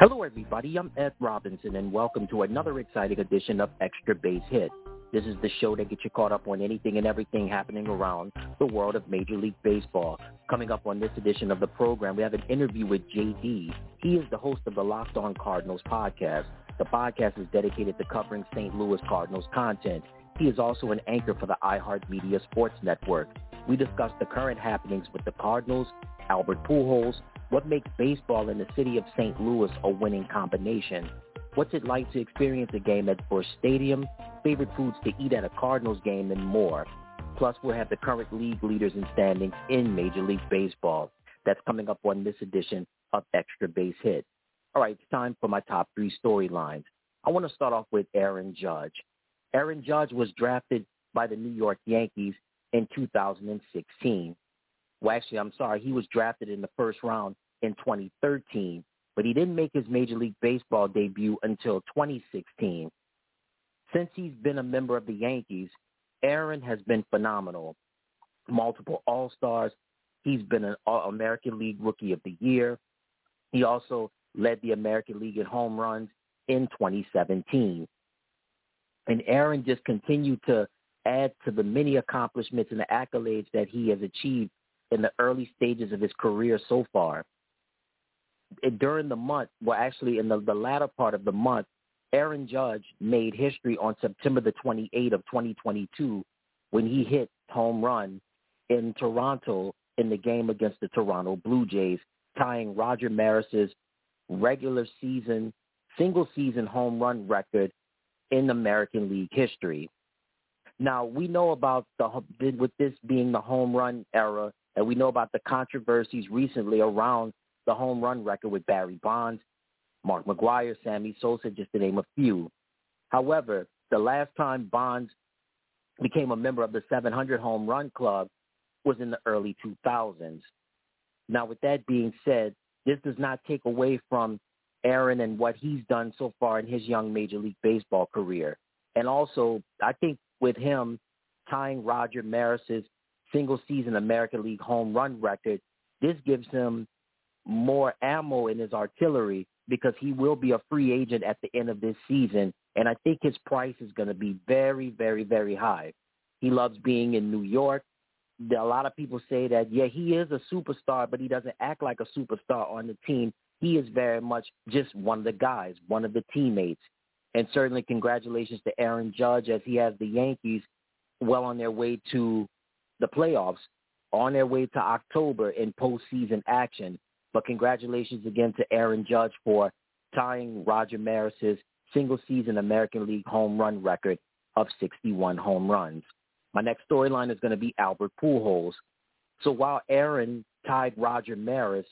Hello, everybody. I'm Ed Robinson, and welcome to another exciting edition of Extra Base Hit. This is the show that gets you caught up on anything and everything happening around the world of Major League Baseball. Coming up on this edition of the program, we have an interview with JD. He is the host of the Locked On Cardinals podcast. The podcast is dedicated to covering St. Louis Cardinals content. He is also an anchor for the iHeartMedia Sports Network. We discuss the current happenings with the Cardinals, Albert Pujols, what makes baseball in the city of St. Louis a winning combination, what's it like to experience a game at Busch Stadium, favorite foods to eat at a Cardinals game, and more. Plus, we'll have the current league leaders in standings in Major League Baseball. That's coming up on this edition of Extra Base Hit. All right, it's time for my top three storylines. I want to start off with Aaron Judge. Aaron Judge was drafted by the New York Yankees in 2016. Well, actually, I'm sorry, he was drafted in the first round in 2013, but he didn't make his Major League Baseball debut until 2016. Since he's been a member of the Yankees, Aaron has been phenomenal. Multiple All-Stars. He's been an American League Rookie of the Year. He also led the American League in home runs in 2017. And Aaron just continued to add to the many accomplishments and the accolades that he has achieved in the early stages of his career so far. During the month, well, actually in the latter part of the month, Aaron Judge made history on September the 28th of 2022 when he hit home run in Toronto in the game against the Toronto Blue Jays, tying Roger Maris's regular season, single-season home run record in American League history. Now, we know about with this being the home run era, and we know about the controversies recently around the home run record with Barry Bonds, Mark McGwire, Sammy Sosa, just to name a few. However, the last time Bonds became a member of the 700 home run club was in the early 2000s. Now, with that being said, this does not take away from Aaron and what he's done so far in his young Major League Baseball career. And also, I think with him tying Roger Maris's single-season American League home run record, this gives him more ammo in his artillery because he will be a free agent at the end of this season, and I think his price is going to be very, very, very high. He loves being in New York. A lot of people say that, yeah, he is a superstar, but he doesn't act like a superstar on the team. He is very much just one of the guys, one of the teammates. And certainly congratulations to Aaron Judge as he has the Yankees well on their way to the playoffs, on their way to October in postseason action. But congratulations again to Aaron Judge for tying Roger Maris's single-season American League home run record of 61 home runs. My next storyline is going to be Albert Pujols. So while Aaron tied Roger Maris,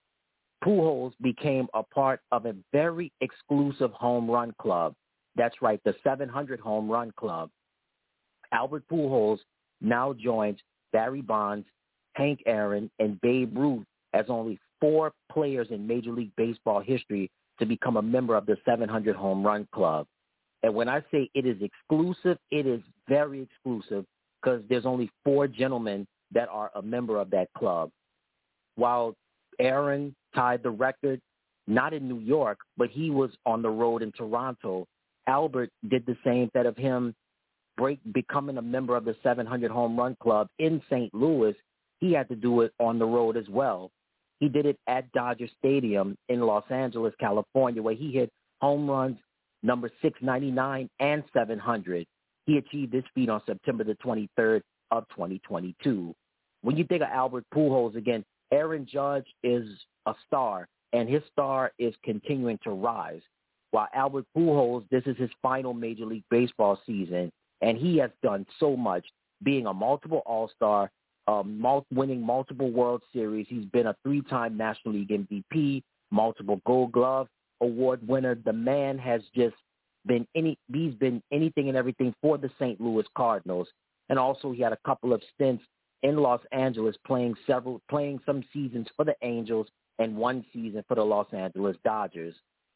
Pujols became a part of a very exclusive home run club. That's right, the 700 home run club. Albert Pujols now joins Barry Bonds, Hank Aaron, and Babe Ruth as only 4 players in Major League Baseball history to become a member of the 700 home run club. And when I say it is exclusive, it is very exclusive because there's only 4 gentlemen that are a member of that club. While Aaron tied the record, not in New York, but he was on the road in Toronto, Albert did the same instead of him becoming a member of the 700 home run club in St. Louis. He had to do it on the road as well. He did it at Dodger Stadium in Los Angeles, California, where he hit home runs number 699 and 700. He achieved this feat on September the 23rd of 2022. When you think of Albert Pujols, again, Aaron Judge is a star, and his star is continuing to rise. While Albert Pujols, this is his final Major League Baseball season, and he has done so much, being a multiple All-Star, winning multiple World Series. He's been a 3-time National League MVP, multiple Gold Glove Award winner. The man has just been he's been anything and everything for the St. Louis Cardinals. And also he had a couple of stints in Los Angeles playing some seasons for the Angels and 1 season for the Los Angeles Dodgers.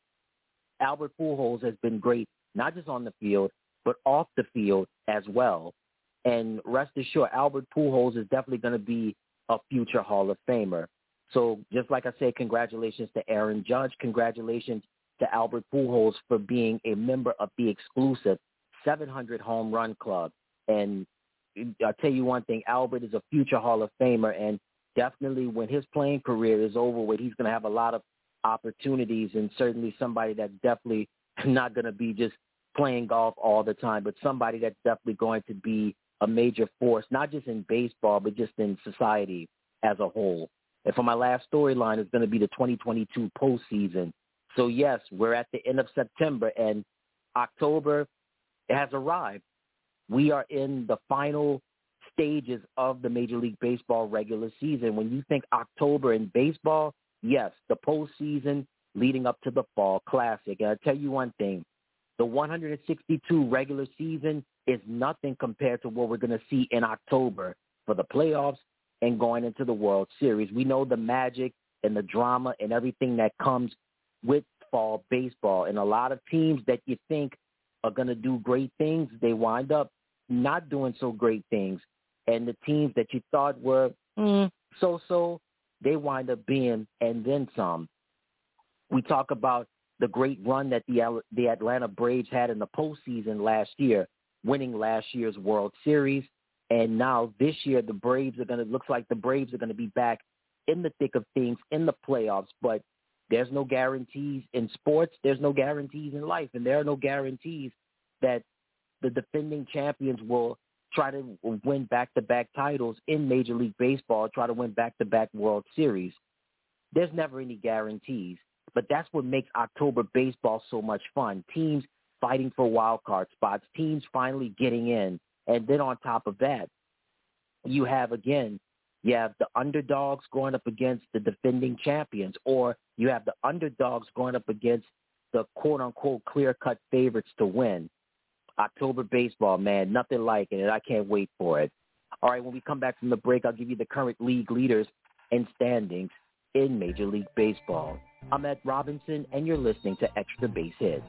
Albert Pujols has been great, not just on the field, but off the field as well. And rest assured, Albert Pujols is definitely going to be a future Hall of Famer. So just like I said, congratulations to Aaron Judge. Congratulations to Albert Pujols for being a member of the exclusive 700 home run club. And I'll tell you one thing, Albert is a future Hall of Famer, and definitely when his playing career is over with, he's going to have a lot of opportunities, and certainly somebody that's definitely not going to be just playing golf all the time, but somebody that's definitely going to be a major force, not just in baseball, but just in society as a whole. And for my last storyline, it's going to be the 2022 postseason. So, yes, we're at the end of September, and October has arrived. We are in the final stages of the Major League Baseball regular season. When you think October in baseball, yes, the postseason leading up to the Fall Classic. And I'll tell you one thing, the 162 regular season is nothing compared to what we're going to see in October for the playoffs and going into the World Series. We know the magic and the drama and everything that comes with fall baseball. And a lot of teams that you think are going to do great things, they wind up not doing so great things. And the teams that you thought were so-so, they wind up being and then some. We talk about the great run that the Atlanta Braves had in the postseason last year, winning last year's World Series. And now this year, looks like the Braves are going to be back in the thick of things in the playoffs. But there's no guarantees in sports. There's no guarantees in life. And there are no guarantees that the defending champions will try to win back-to-back titles in Major League Baseball, try to win back-to-back World Series. There's never any guarantees. But that's what makes October baseball so much fun. Teams fighting for wild card spots, teams finally getting in. And then on top of that, you have the underdogs going up against the defending champions, or you have the underdogs going up against the quote-unquote clear-cut favorites to win. October baseball, man, nothing like it, and I can't wait for it. All right, when we come back from the break, I'll give you the current league leaders and standings in Major League Baseball. I'm Ed Robinson, and you're listening to Extra Base Hit.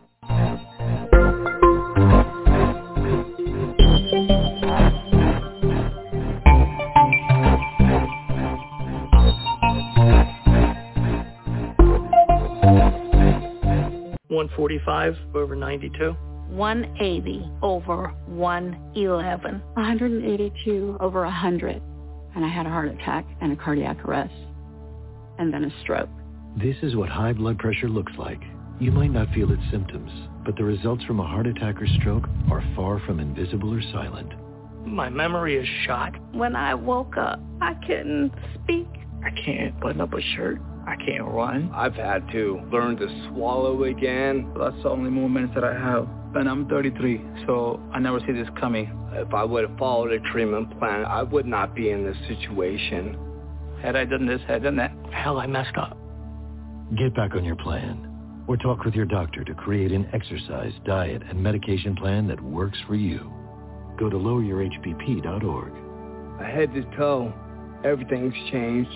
$145 over 92. 180 over 111. 182 over 100. And I had a heart attack and a cardiac arrest. And then a stroke. This is what high blood pressure looks like. You might not feel its symptoms, but the results from a heart attack or stroke are far from invisible or silent. My memory is shot. When I woke up, I couldn't speak. I can't button up a shirt. I can't run. I've had to learn to swallow again. That's the only moments that I have. And I'm 33, so I never see this coming. If I would have followed a treatment plan, I would not be in this situation. Had I done this, had I done that, hell, I messed up. Get back on your plan, or talk with your doctor to create an exercise, diet, and medication plan that works for you. Go to loweryourhbp.org. Head to toe, everything's changed.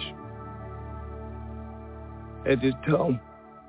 Head to toe.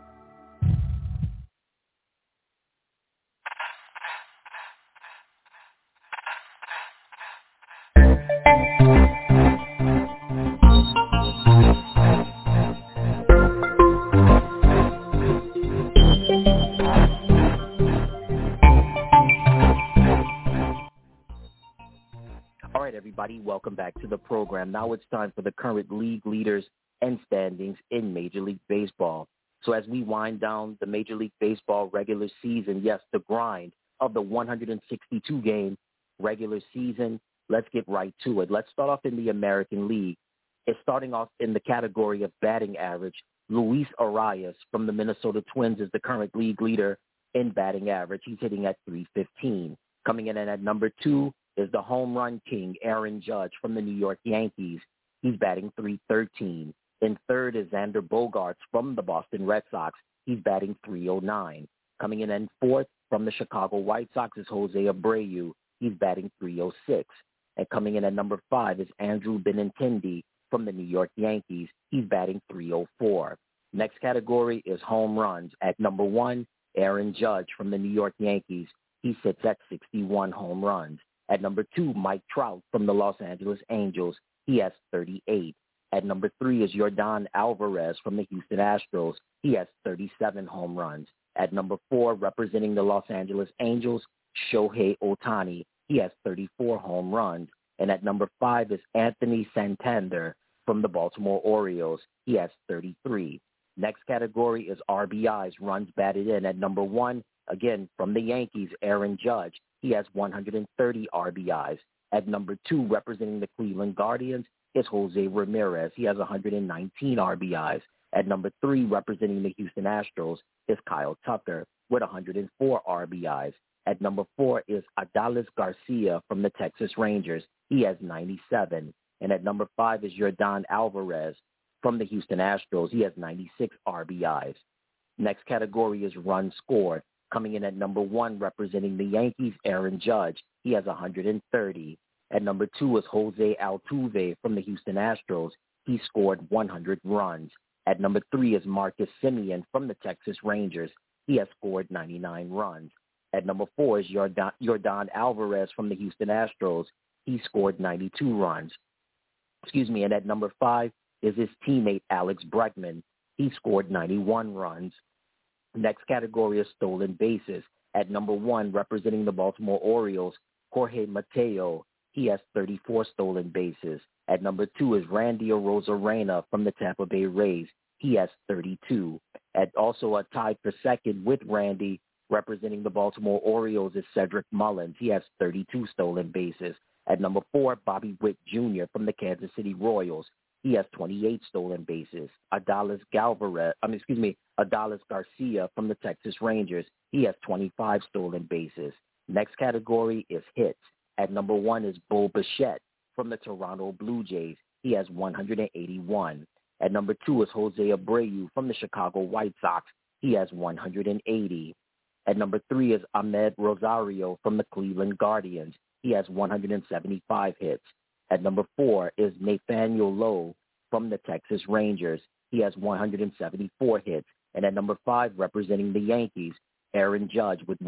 Everybody, welcome back to the program. Now it's time for the current league leaders and standings in Major League Baseball. So as we wind down the Major League Baseball regular season, yes, the grind of the 162-game regular season, let's get right to it. Let's start off in the American League. It's starting off in the category of batting average. Luis Arias from the Minnesota Twins is the current league leader in batting average. He's hitting at .315. Coming in at number 2 is the home run king, Aaron Judge from the New York Yankees. He's batting .313. In third is Xander Bogaerts from the Boston Red Sox. He's batting .309. Coming in fourth from the Chicago White Sox is Jose Abreu. He's batting .306. And coming in at number 5 is Andrew Benintendi from the New York Yankees. He's batting .304. Next category is home runs. At number 1, Aaron Judge from the New York Yankees. He sits at 61 home runs. At number 2, Mike Trout from the Los Angeles Angels. He has 38. At number 3 is Yordan Alvarez from the Houston Astros. He has 37 home runs. At number 4, representing the Los Angeles Angels, Shohei Ohtani. He has 34 home runs. And at number 5 is Anthony Santander from the Baltimore Orioles. He has 33. Next category is RBIs, runs batted in. At number 1, again, from the Yankees, Aaron Judge. He has 130 RBIs. At number 2, representing the Cleveland Guardians, is Jose Ramirez. He has 119 RBIs. At number 3, representing the Houston Astros, is Kyle Tucker with 104 RBIs. At number 4 is Adolis Garcia from the Texas Rangers. He has 97. And at number 5 is Yordan Alvarez from the Houston Astros. He has 96 RBIs. Next category is runs scored. Coming in at number 1, representing the Yankees, Aaron Judge. He has 130. At number 2 is Jose Altuve from the Houston Astros. He scored 100 runs. At number 3 is Marcus Semien from the Texas Rangers. He has scored 99 runs. At number 4 is Yordan Alvarez from the Houston Astros. He scored 92 runs. And at number 5 is his teammate Alex Bregman. He scored 91 runs. Next category is stolen bases. At number 1, representing the Baltimore Orioles, Jorge Mateo. He has 34 stolen bases. At number 2 is Randy Arozarena from the Tampa Bay Rays. He has 32. At also a tied for second with Randy, representing the Baltimore Orioles, is Cedric Mullins. He has 32 stolen bases. At number 4, Bobby Witt Jr. from the Kansas City Royals. He has 28 stolen bases. Adolis Garcia from the Texas Rangers. He has 25 stolen bases. Next category is hits. At number 1 is Bo Bichette from the Toronto Blue Jays. He has 181. At number 2 is Jose Abreu from the Chicago White Sox. He has 180. At number 3 is Ahmed Rosario from the Cleveland Guardians. He has 175 hits. At number 4 is Nathaniel Lowe from the Texas Rangers. He has 174 hits. And at number 5, representing the Yankees, Aaron Judge with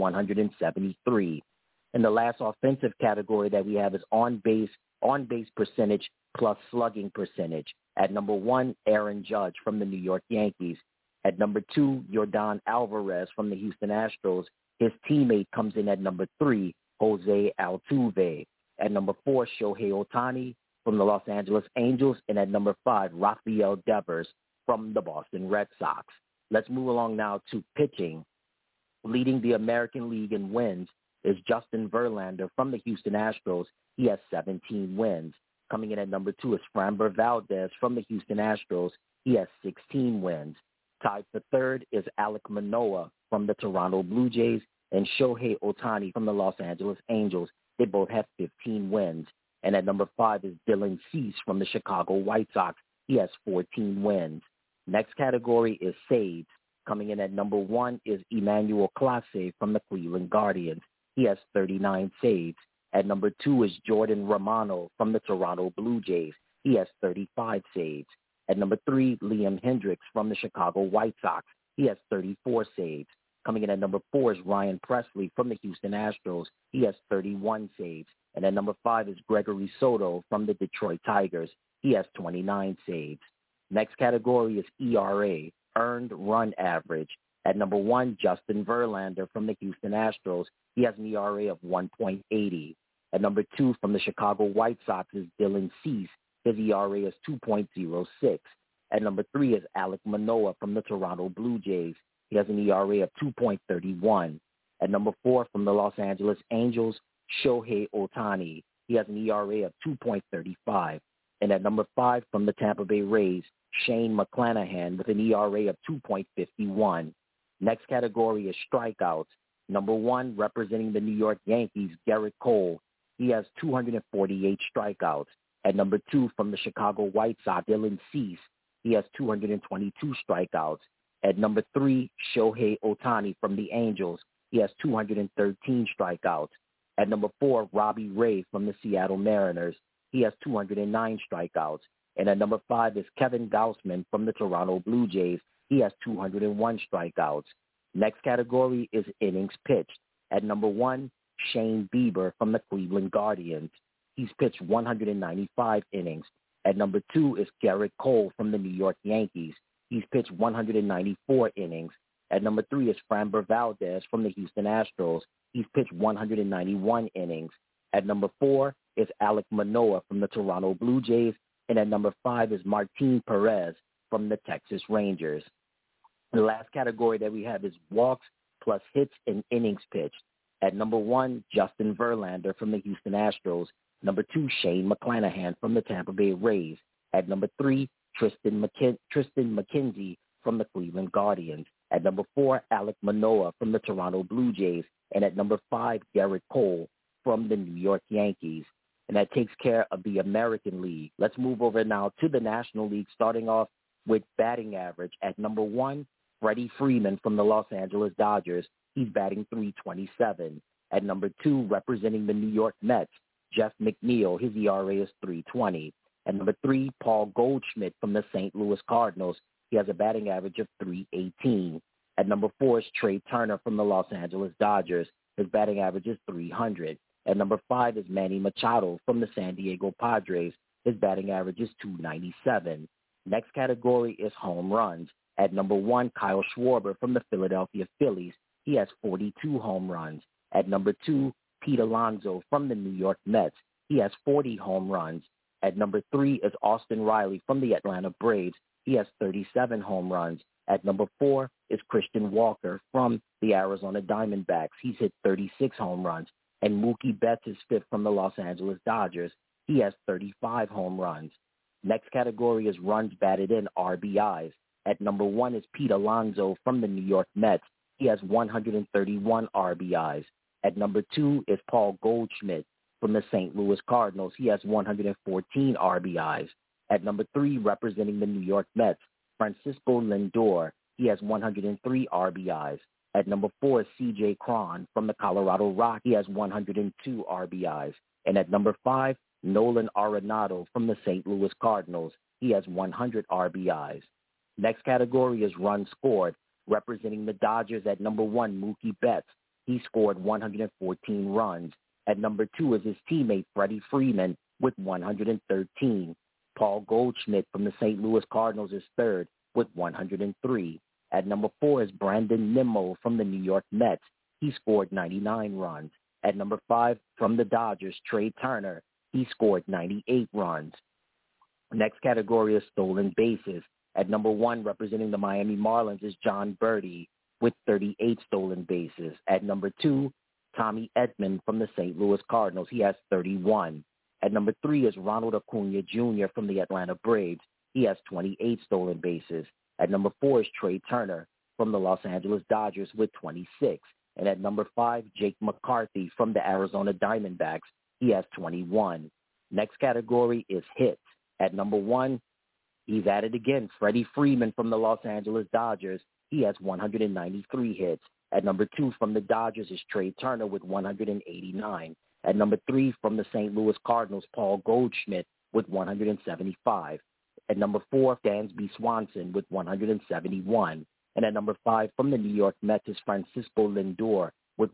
173. And the last offensive category that we have is on-base percentage plus slugging percentage. At number 1, Aaron Judge from the New York Yankees. At number 2, Yordan Alvarez from the Houston Astros. His teammate comes in at number 3, Jose Altuve. At number 4, Shohei Ohtani from the Los Angeles Angels. And at number 5, Rafael Devers from the Boston Red Sox. Let's move along now to pitching. Leading the American League in wins is Justin Verlander from the Houston Astros. He has 17 wins. Coming in at number 2 is Framber Valdez from the Houston Astros. He has 16 wins. Tied for third is Alek Manoah from the Toronto Blue Jays and Shohei Ohtani from the Los Angeles Angels. They both have 15 wins. And at number 5 is Dylan Cease from the Chicago White Sox. He has 14 wins. Next category is saves. Coming in at number 1 is Emmanuel Clase from the Cleveland Guardians. He has 39 saves. At number 2 is Jordan Romano from the Toronto Blue Jays. He has 35 saves. At number 3, Liam Hendricks from the Chicago White Sox. He has 34 saves. Coming in at number 4 is Ryan Presley from the Houston Astros. He has 31 saves. And at number 5 is Gregory Soto from the Detroit Tigers. He has 29 saves. Next category is ERA, earned run average. At number 1, Justin Verlander from the Houston Astros. He has an ERA of 1.80. At number 2 from the Chicago White Sox is Dylan Cease. His ERA is 2.06. At number 3 is Alek Manoah from the Toronto Blue Jays. He has an ERA of 2.31. At number 4 from the Los Angeles Angels, Shohei Ohtani. He has an ERA of 2.35. And at number 5 from the Tampa Bay Rays, Shane McClanahan with an ERA of 2.51. Next category is strikeouts. Number 1, representing the New York Yankees, Gerrit Cole. He has 248 strikeouts. At number 2 from the Chicago White Sox, Dylan Cease. He has 222 strikeouts. At number 3, Shohei Ohtani from the Angels. He has 213 strikeouts. At number 4, Robbie Ray from the Seattle Mariners. He has 209 strikeouts. And at number 5 is Kevin Gausman from the Toronto Blue Jays. He has 201 strikeouts. Next category is innings pitched. At number 1, Shane Bieber from the Cleveland Guardians. He's pitched 195 innings. At number 2 is Garrett Cole from the New York Yankees. He's pitched 194 innings. At number 3 is Framber Valdez from the Houston Astros. He's pitched 191 innings. At number 4 is Alek Manoah from the Toronto Blue Jays. And at number 5 is Martin Perez from the Texas Rangers. The last category that we have is walks plus hits and innings pitched. At number 1, Justin Verlander from the Houston Astros. Number 2, Shane McClanahan from the Tampa Bay Rays. At number 3, Tristan McKenzie from the Cleveland Guardians. At number 4, Alek Manoah from the Toronto Blue Jays. And at number 5, Garrett Cole from the New York Yankees. And that takes care of the American League. Let's move over now to the National League, starting off with batting average. At number 1, Freddie Freeman from the Los Angeles Dodgers. He's batting .327. At number 2, representing the New York Mets, Jeff McNeil. His ERA is .320. At number 3, Paul Goldschmidt from the St. Louis Cardinals. He has a batting average of .318. At number 4 is Trey Turner from the Los Angeles Dodgers. His batting average is .300. At number 5 is Manny Machado from the San Diego Padres. His batting average is .297. Next category is home runs. At number 1, Kyle Schwarber from the Philadelphia Phillies. He has 42 home runs. At number 2, Pete Alonso from the New York Mets. He has 40 home runs. At number 3 is Austin Riley from the Atlanta Braves. He has 37 home runs. At number 4 is Christian Walker from the Arizona Diamondbacks. He's hit 36 home runs. And Mookie Betts is 5th from the Los Angeles Dodgers. He has 35 home runs. Next category is runs batted in, RBIs. At number 1 is Pete Alonso from the New York Mets. He has 131 RBIs. At number 2 is Paul Goldschmidt from the St. Louis Cardinals. He has 114 RBIs. At number 3, representing the New York Mets, Francisco Lindor. He has 103 RBIs. At number 4 is C.J. Cron from the Colorado Rockies. He has 102 RBIs. And at number 5, Nolan Arenado from the St. Louis Cardinals. He has 100 RBIs. Next category is runs scored. Representing the Dodgers at number 1, Mookie Betts. He scored 114 runs. At number 2 is his teammate Freddie Freeman with 113. Paul Goldschmidt from the St. Louis Cardinals is 3rd with 103. At number 4 is Brandon Nimmo from the New York Mets. He scored 99 runs. At number 5 from the Dodgers, Trey Turner. He scored 98 runs. Next category is stolen bases. At number 1, representing the Miami Marlins, is John Birdie with 38 stolen bases. At number 2, Tommy Edman from the St. Louis Cardinals. He has 31. At number 3 is Ronald Acuna Jr. from the Atlanta Braves. He has 28 stolen bases. At number 4 is Trey Turner from the Los Angeles Dodgers with 26. And at number 5, Jake McCarthy from the Arizona Diamondbacks. He has 21. Next category is hits. At number 1, he's at it again, Freddie Freeman from the Los Angeles Dodgers. He has 193 hits. At number 2 from the Dodgers is Trey Turner with 189. At number 3 from the St. Louis Cardinals, Paul Goldschmidt with 175. At number 4, Dansby Swanson with 171. And at number 5 from the New York Mets is Francisco Lindor with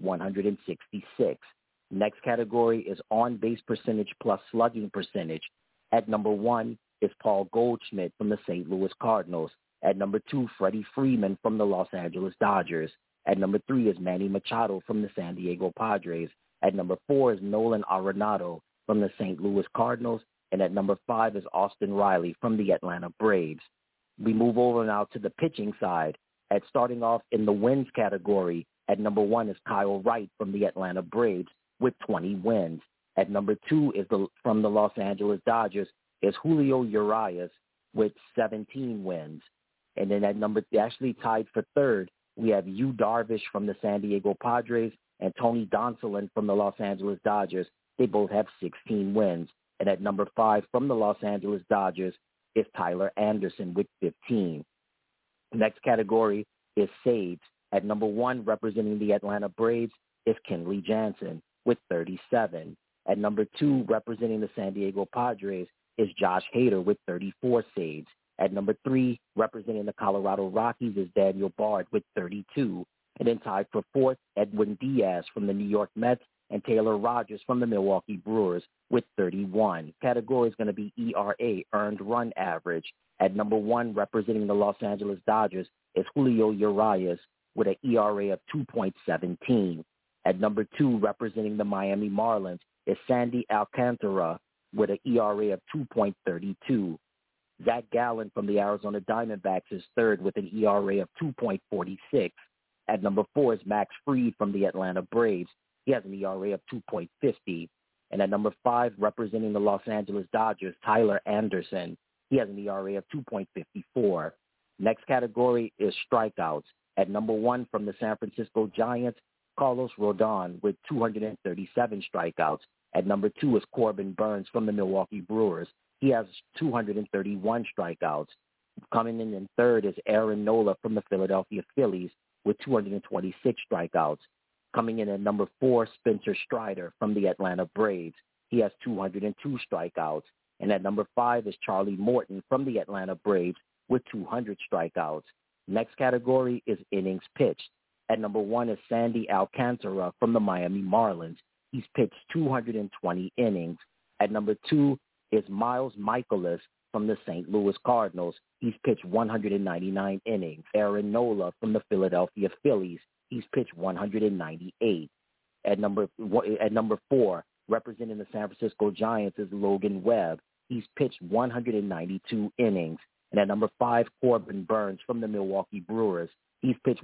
166. Next category is on-base percentage plus slugging percentage. At number 1 is Paul Goldschmidt from the St. Louis Cardinals. At number 2, Freddie Freeman from the Los Angeles Dodgers. At number 3 is Manny Machado from the San Diego Padres. At number 4 is Nolan Arenado from the St. Louis Cardinals. And at number 5 is Austin Riley from the Atlanta Braves. We move over now to the pitching side. At starting off in the wins category, at number 1 is Kyle Wright from the Atlanta Braves with 20 wins. At number 2 is from the Los Angeles Dodgers is Julio Urias with 17 wins. And then actually tied for 3rd, we have Yu Darvish from the San Diego Padres and Tony Gonsolin from the Los Angeles Dodgers. They both have 16 wins. And at number 5 from the Los Angeles Dodgers is Tyler Anderson with 15. Next category is saves. At number 1, representing the Atlanta Braves, is Kenley Jansen with 37. At number 2, representing the San Diego Padres, is Josh Hader with 34 saves. At number 3, representing the Colorado Rockies, is Daniel Bard with 32. And then tied for 4th, Edwin Diaz from the New York Mets and Taylor Rogers from the Milwaukee Brewers with 31. Category is going to be ERA, earned run average. At number 1, representing the Los Angeles Dodgers, is Julio Urias with an ERA of 2.17. At number 2, representing the Miami Marlins, is Sandy Alcantara with an ERA of 2.32. Zach Gallen from the Arizona Diamondbacks is third with an ERA of 2.46. At number 4 is Max Fried from the Atlanta Braves. He has an ERA of 2.50. And at number 5, representing the Los Angeles Dodgers, Tyler Anderson. He has an ERA of 2.54. Next category is strikeouts. At number 1 from the San Francisco Giants, Carlos Rodon with 237 strikeouts. At number 2 is Corbin Burns from the Milwaukee Brewers. He has 231 strikeouts. Coming in third is Aaron Nola from the Philadelphia Phillies with 226 strikeouts. Coming in at number 4, Spencer Strider from the Atlanta Braves. He has 202 strikeouts. And at number 5 is Charlie Morton from the Atlanta Braves with 200 strikeouts. Next category is innings pitched. At number 1 is Sandy Alcantara from the Miami Marlins. He's pitched 220 innings. At number 2 is Miles Michaelis from the St. Louis Cardinals. He's pitched 199 innings. Aaron Nola from the Philadelphia Phillies. He's pitched 198. At number 4, representing the San Francisco Giants, is Logan Webb. He's pitched 192 innings. And at number 5, Corbin Burns from the Milwaukee Brewers. He's pitched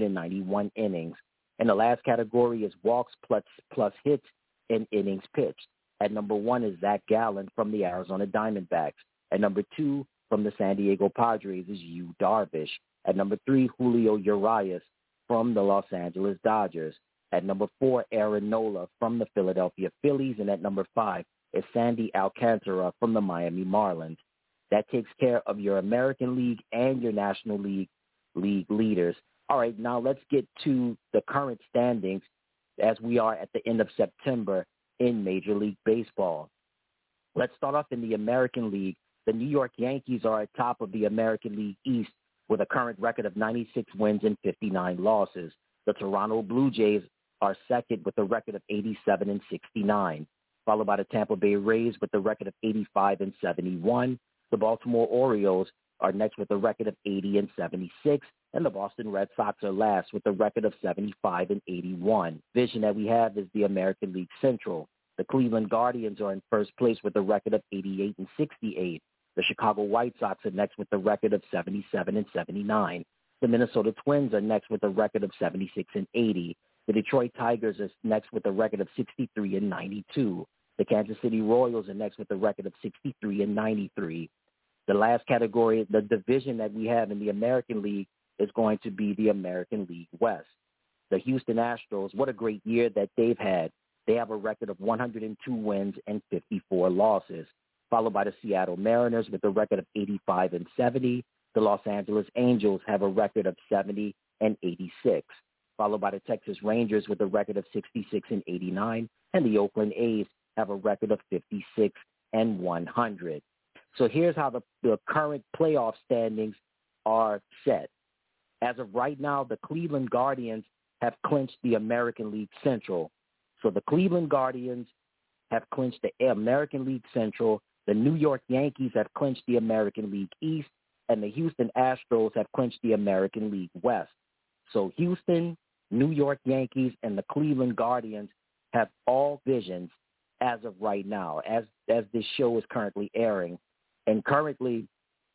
191 innings. And the last category is walks plus hits and innings pitched. At number 1 is Zach Gallen from the Arizona Diamondbacks. At number 2, from the San Diego Padres, is Yu Darvish. At number 3, Julio Urias from the Los Angeles Dodgers. At number 4, Aaron Nola from the Philadelphia Phillies. And at number 5 is Sandy Alcantara from the Miami Marlins. That takes care of your American League and your National League leaders. All right, now let's get to the current standings as we are at the end of September in Major League Baseball. Let's start off in the American League. The New York Yankees are at top of the American League East with a current record of 96 wins and 59 losses. The Toronto Blue Jays are second with a record of 87 and 69, followed by the Tampa Bay Rays with a record of 85 and 71. The Baltimore Orioles are next with a record of 80 and 76, and the Boston Red Sox are last with a record of 75 and 81. Division that we have is the American League Central. The Cleveland Guardians are in first place with a record of 88 and 68. The Chicago White Sox are next with a record of 77 and 79. The Minnesota Twins are next with a record of 76 and 80. The Detroit Tigers are next with a record of 63 and 92. The Kansas City Royals are next with a record of 63 and 93. The last category, the division that we have in the American League, is going to be the American League West. The Houston Astros, what a great year that they've had. They have a record of 102 wins and 54 losses, followed by the Seattle Mariners with a record of 85 and 70. The Los Angeles Angels have a record of 70 and 86, followed by the Texas Rangers with a record of 66 and 89, and the Oakland A's have a record of 56 and 100. So here's how the current playoff standings are set. As of right now, the Cleveland Guardians have clinched the American League Central. So the Cleveland Guardians have clinched the American League Central. The New York Yankees have clinched the American League East, and the Houston Astros have clinched the American League West. So Houston, New York Yankees, and the Cleveland Guardians have all divisions as of right now, as this show is currently airing. And currently,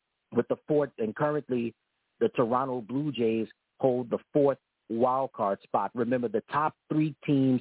the Toronto Blue Jays hold the 4th wild card spot. Remember, the top three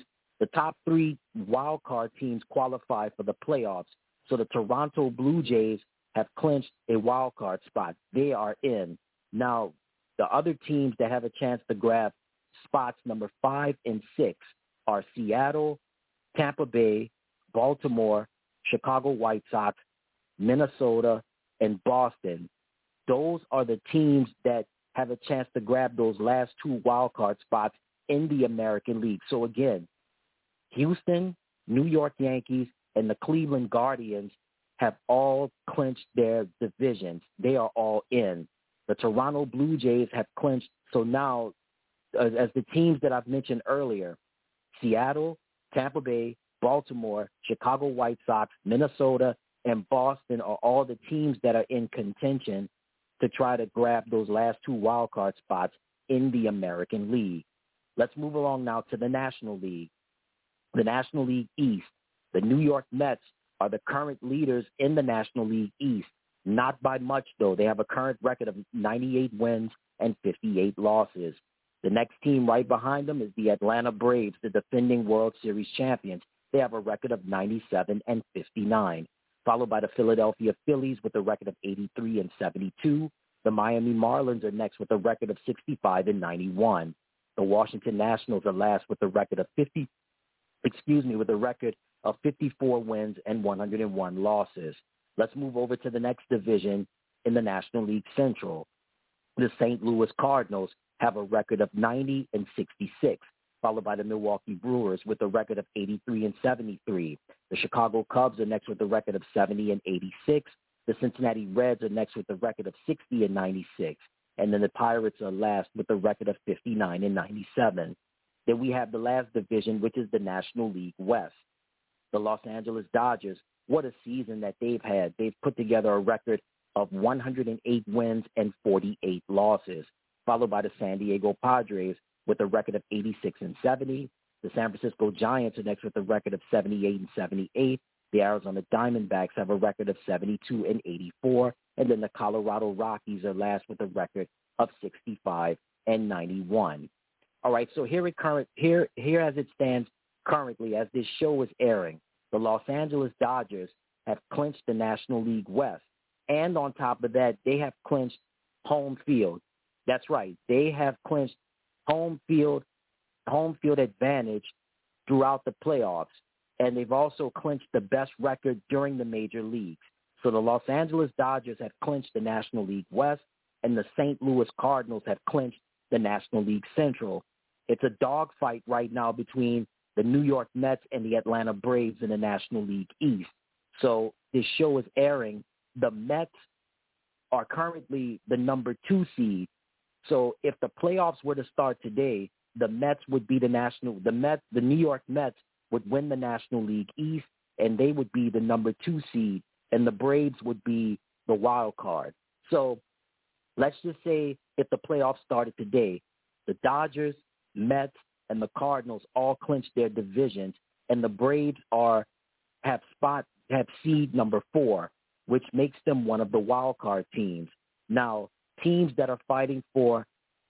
wild card teams qualify for the playoffs. So the Toronto Blue Jays have clinched a wild card spot. They are in. Now, the other teams that have a chance to grab spots number 5 and 6 are Seattle, Tampa Bay, Baltimore, Chicago White Sox, Minnesota, and Boston. Those are the teams that have a chance to grab those last 2 wild card spots in the American League. So again, Houston, New York Yankees, and the Cleveland Guardians have all clinched their divisions. They are all in. The Toronto Blue Jays have clinched. So now, as the teams that I've mentioned earlier, Seattle, Tampa Bay, Baltimore, Chicago White Sox, Minnesota, and Boston are all the teams that are in contention to try to grab those last two wild card spots in the American League. Let's move along now to the National League. The National League East, the New York Mets are the current leaders in the National League East. Not by much, though. They have a current record of 98 wins and 58 losses. The next team right behind them is the Atlanta Braves, the defending World Series champions. They have a record of 97 and 59, followed by the Philadelphia Phillies with a record of 83 and 72. The Miami Marlins are next with a record of 65 and 91. The Washington Nationals are last with a record of 54 wins and 101 losses. Let's move over to the next division in the National League Central. The St. Louis Cardinals have a record of 90 and 66, followed by the Milwaukee Brewers with a record of 83 and 73. The Chicago Cubs are next with a record of 70 and 86. The Cincinnati Reds are next with a record of 60 and 96. And then the Pirates are last with a record of 59 and 97. Then we have the last division, which is the National League West. The Los Angeles Dodgers, what a season that they've had. They've put together a record of 108 wins and 48 losses, followed by the San Diego Padres with a record of 86 and 70. The San Francisco Giants are next with a record of 78 and 78. The Arizona Diamondbacks have a record of 72 and 84. And then the Colorado Rockies are last with a record of 65 and 91. All right, so here as it stands currently, as this show is airing, the Los Angeles Dodgers have clinched the National League West. And on top of that, they have clinched home field. That's right. They have clinched home field advantage throughout the playoffs. And they've also clinched the best record during the major leagues. So the Los Angeles Dodgers have clinched the National League West, and the St. Louis Cardinals have clinched the National League Central. It's a dogfight right now between the New York Mets and the Atlanta Braves in the National League East. So this show is airing. The Mets are currently the number 2 seed. So if the playoffs were to start today, the Mets would be the New York Mets would win the National League East, and they would be the number 2 seed, and the Braves would be the wild card. So let's just say if the playoffs started today, the Dodgers, Mets, and the Cardinals all clinched their divisions, and the Braves have seed number 4, which makes them one of the wild card teams. Now, teams that are fighting for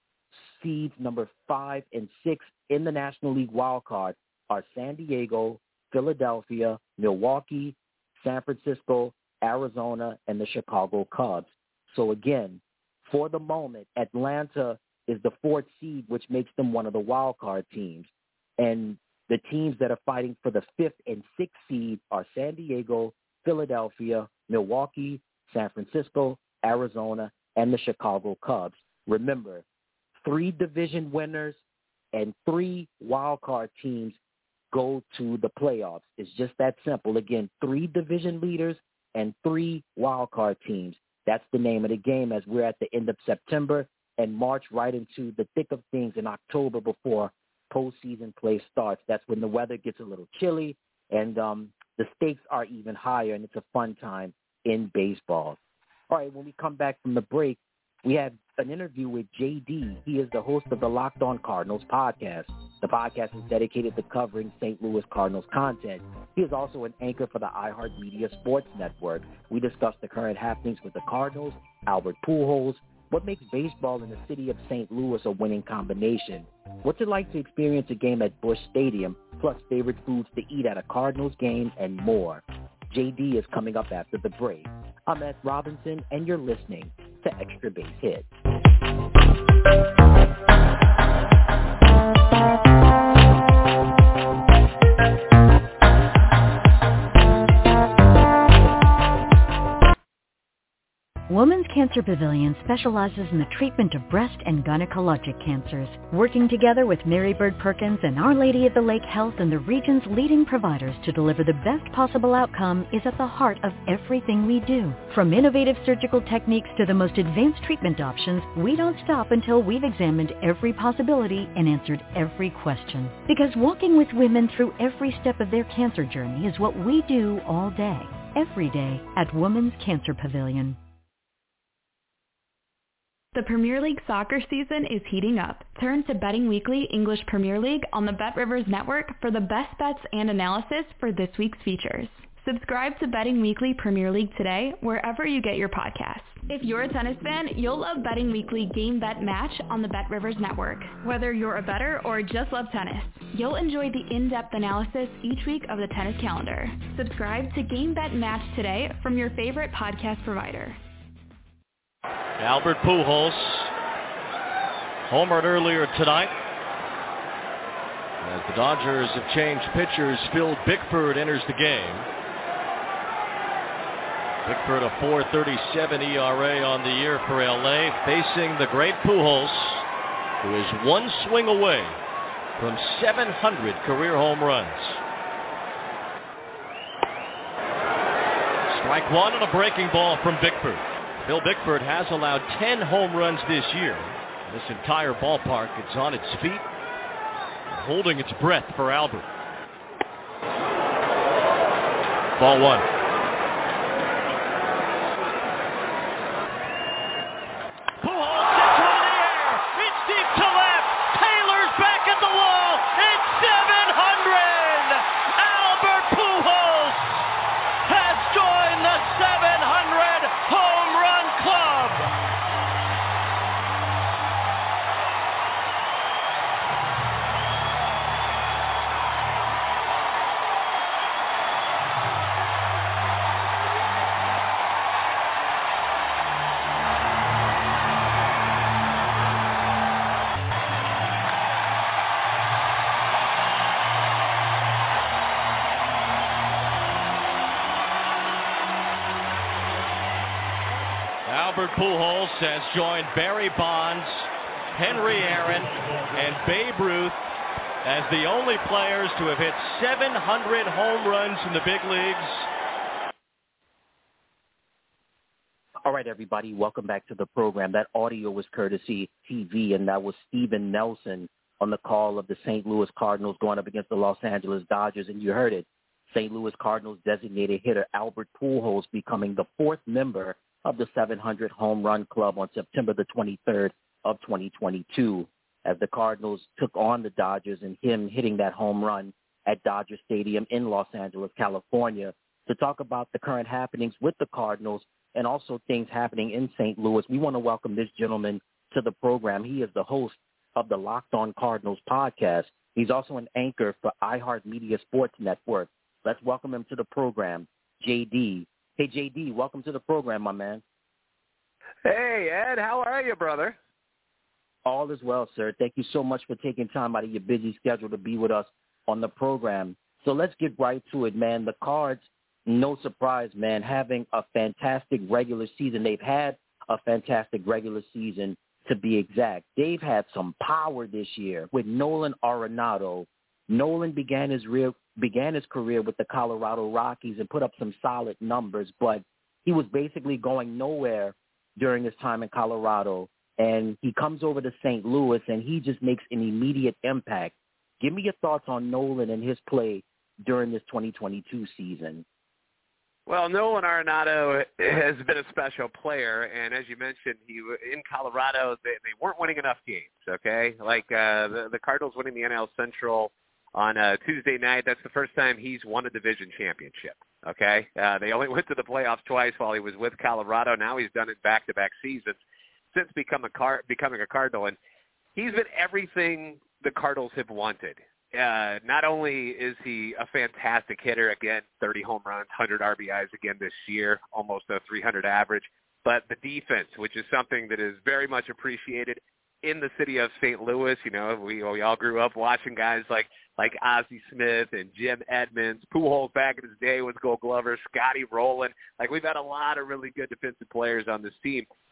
seeds number 5 and 6 in the National League wild card are San Diego, Philadelphia, Milwaukee, San Francisco, Arizona, and the Chicago Cubs. So again, for the moment, Atlanta is the 4th seed, which makes them one of the wild card teams. And the teams that are fighting for the 5th and 6th seed are San Diego, Philadelphia, Milwaukee, San Francisco, Arizona, and the Chicago Cubs. Remember, 3 division winners and 3 wild card teams go to the playoffs. It's just that simple. Again, 3 division leaders and 3 wild card teams. That's the name of the game as we're at the end of September and march right into the thick of things in October before postseason play starts. That's when the weather gets a little chilly and the stakes are even higher, and it's a fun time in baseball. All right, when we come back from the break, we have an interview with JD. He is the host of the Locked On Cardinals podcast. The podcast is dedicated to covering St. Louis Cardinals content. He is also an anchor for the iHeartMedia Sports Network. We discuss the current happenings with the Cardinals, Albert Pujols, what makes baseball in the city of St. Louis a winning combination, what's it like to experience a game at Busch Stadium, plus favorite foods to eat at a Cardinals game, and more. JD is coming up after the break. I'm Ed Robinson, and you're listening to Extra Base Hits. Women's Cancer Pavilion specializes in the treatment of breast and gynecologic cancers. Working together with Mary Bird Perkins and Our Lady of the Lake Health and the region's leading providers to deliver the best possible outcome is at the heart of everything we do. From innovative surgical techniques to the most advanced treatment options, we don't stop until we've examined every possibility and answered every question. Because walking with women through every step of their cancer journey is what we do all day, every day at Women's Cancer Pavilion. The Premier League soccer season is heating up. Turn to Betting Weekly English Premier League on the BetRivers Network for the best bets and analysis for this week's features. Subscribe to Betting Weekly Premier League today wherever you get your podcasts. If you're a tennis fan, you'll love Betting Weekly Game Bet Match on the BetRivers Network. Whether you're a bettor or just love tennis, you'll enjoy the in-depth analysis each week of the tennis calendar. Subscribe to Game Bet Match today from your favorite podcast provider. Albert Pujols homered earlier tonight. As the Dodgers have changed pitchers, Phil Bickford enters the game. Bickford a .437 ERA on the year for LA, facing the great Pujols, who is one swing away from 700 career home runs. Strike one on a breaking ball from Bickford. Phil Bickford has allowed 10 home runs this year. This entire ballpark is on its feet, holding its breath for Albert. Ball one. Pujols gets one in the air. It's deep to left. Taylor's back at the wall. It's 700. Albert Pujols has joined the 700 home run club. Albert Pujols has joined Barry Bonds, Henry Aaron, and Babe Ruth as the only players to have hit 700 home runs in the big leagues. All right, everybody, welcome back to the program. That audio was courtesy TV, and that was Steven Nelson on the call of the St. Louis Cardinals going up against the Los Angeles Dodgers, and you heard it. St. Louis Cardinals designated hitter Albert Pujols becoming the fourth member of the 700 home run club on September the 23rd of 2022, as the Cardinals took on the Dodgers and him hitting that home run at Dodger Stadium in Los Angeles, California. To talk about the current happenings with the Cardinals and also things happening in St. Louis, we want to welcome this gentleman to the program. He is the host of the Locked On Cardinals podcast. He's also an anchor for iHeartMedia Sports Network. Let's welcome him to the program, JD. Hey, JD, welcome to the program, my man. Hey, Ed, how are you, brother? All is well, sir. Thank you so much for taking time out of your busy schedule to be with us on the program. So let's get right to it, man. The Cards, no surprise, man, having a fantastic regular season. They've had a fantastic regular season, to be exact. They've had some power this year with Nolan Arenado. Nolan began his career with the Colorado Rockies and put up some solid numbers, but he was basically going nowhere during his time in Colorado. And he comes over to St. Louis, and he just makes an immediate impact. Give me your thoughts on Nolan and his play during this 2022 season. Well, Nolan Arenado has been a special player, and as you mentioned, in Colorado, they weren't winning enough games, okay? Like the Cardinals winning the NL Central on Tuesday night, that's the first time he's won a division championship, okay? They only went to the playoffs twice while he was with Colorado. Now he's done it back-to-back seasons since becoming a Cardinal, and he's been everything the Cardinals have wanted. Not only is he a fantastic hitter, again, 30 home runs, 100 RBIs again this year, almost a 300 average, but the defense, which is something that is very much appreciated in the city of St. Louis. You know, we all grew up watching guys like Ozzie Smith and Jim Edmonds. Pujols back in his day was Gold Glover, Scotty Rowland. Like, we've had a lot of really good defensive players on this team.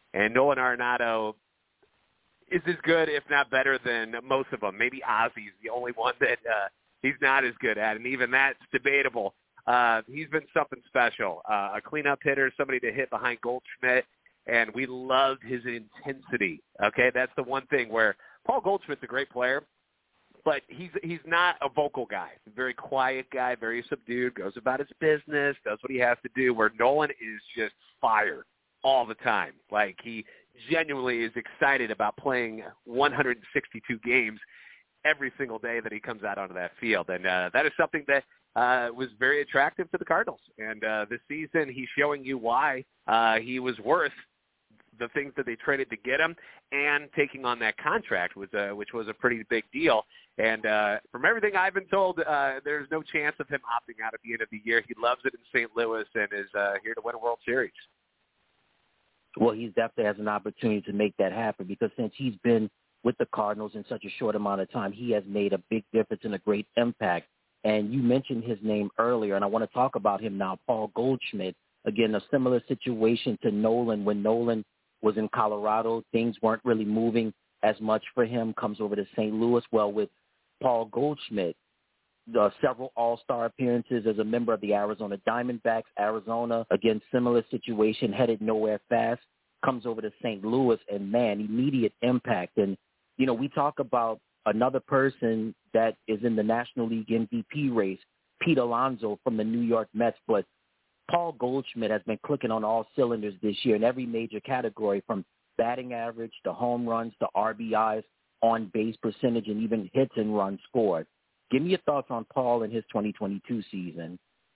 And Nolan Arenado is as good, if not better, than most of them. Maybe Ozzy's the only one that he's not as good at, and even that's debatable. He's been something special, a cleanup hitter, somebody to hit behind Goldschmidt, and we loved his intensity. Okay, that's the one thing where Paul Goldschmidt's a great player, but he's not a vocal guy. He's a very quiet guy, very subdued, goes about his business, does what he has to do, where Nolan is just fire all the time. Like, he genuinely is excited about playing 162 games every single day that he comes out onto that field. And that is something that was very attractive to the Cardinals. And this season, he's showing you why he was worth the things that they traded to get him and taking on that contract, which was a pretty big deal. And from everything I've been told, there's no chance of him opting out at the end of the year. He loves it in St. Louis and is here to win a World Series. Well, he definitely has an opportunity to make that happen, because since he's been with the Cardinals in such a short amount of time, he has made a big difference and a great impact. And you mentioned his name earlier, and I want to talk about him now, Paul Goldschmidt. Again, a similar situation to Nolan. When Nolan was in Colorado, things weren't really moving as much for him, comes over to St. Louis. Well, with Paul Goldschmidt, several all-star appearances as a member of the Arizona Diamondbacks. Arizona, again, similar situation, headed nowhere fast, comes over to St. Louis, and, man, immediate impact. And, you know, we talk about another person that is in the National League MVP race, Pete Alonso from the New York Mets, but Paul Goldschmidt has been clicking on all cylinders this year in every major category, from batting average to home runs to RBIs, on-base percentage, and even hits and runs scored. Give me your thoughts on Paul and his 2022 season.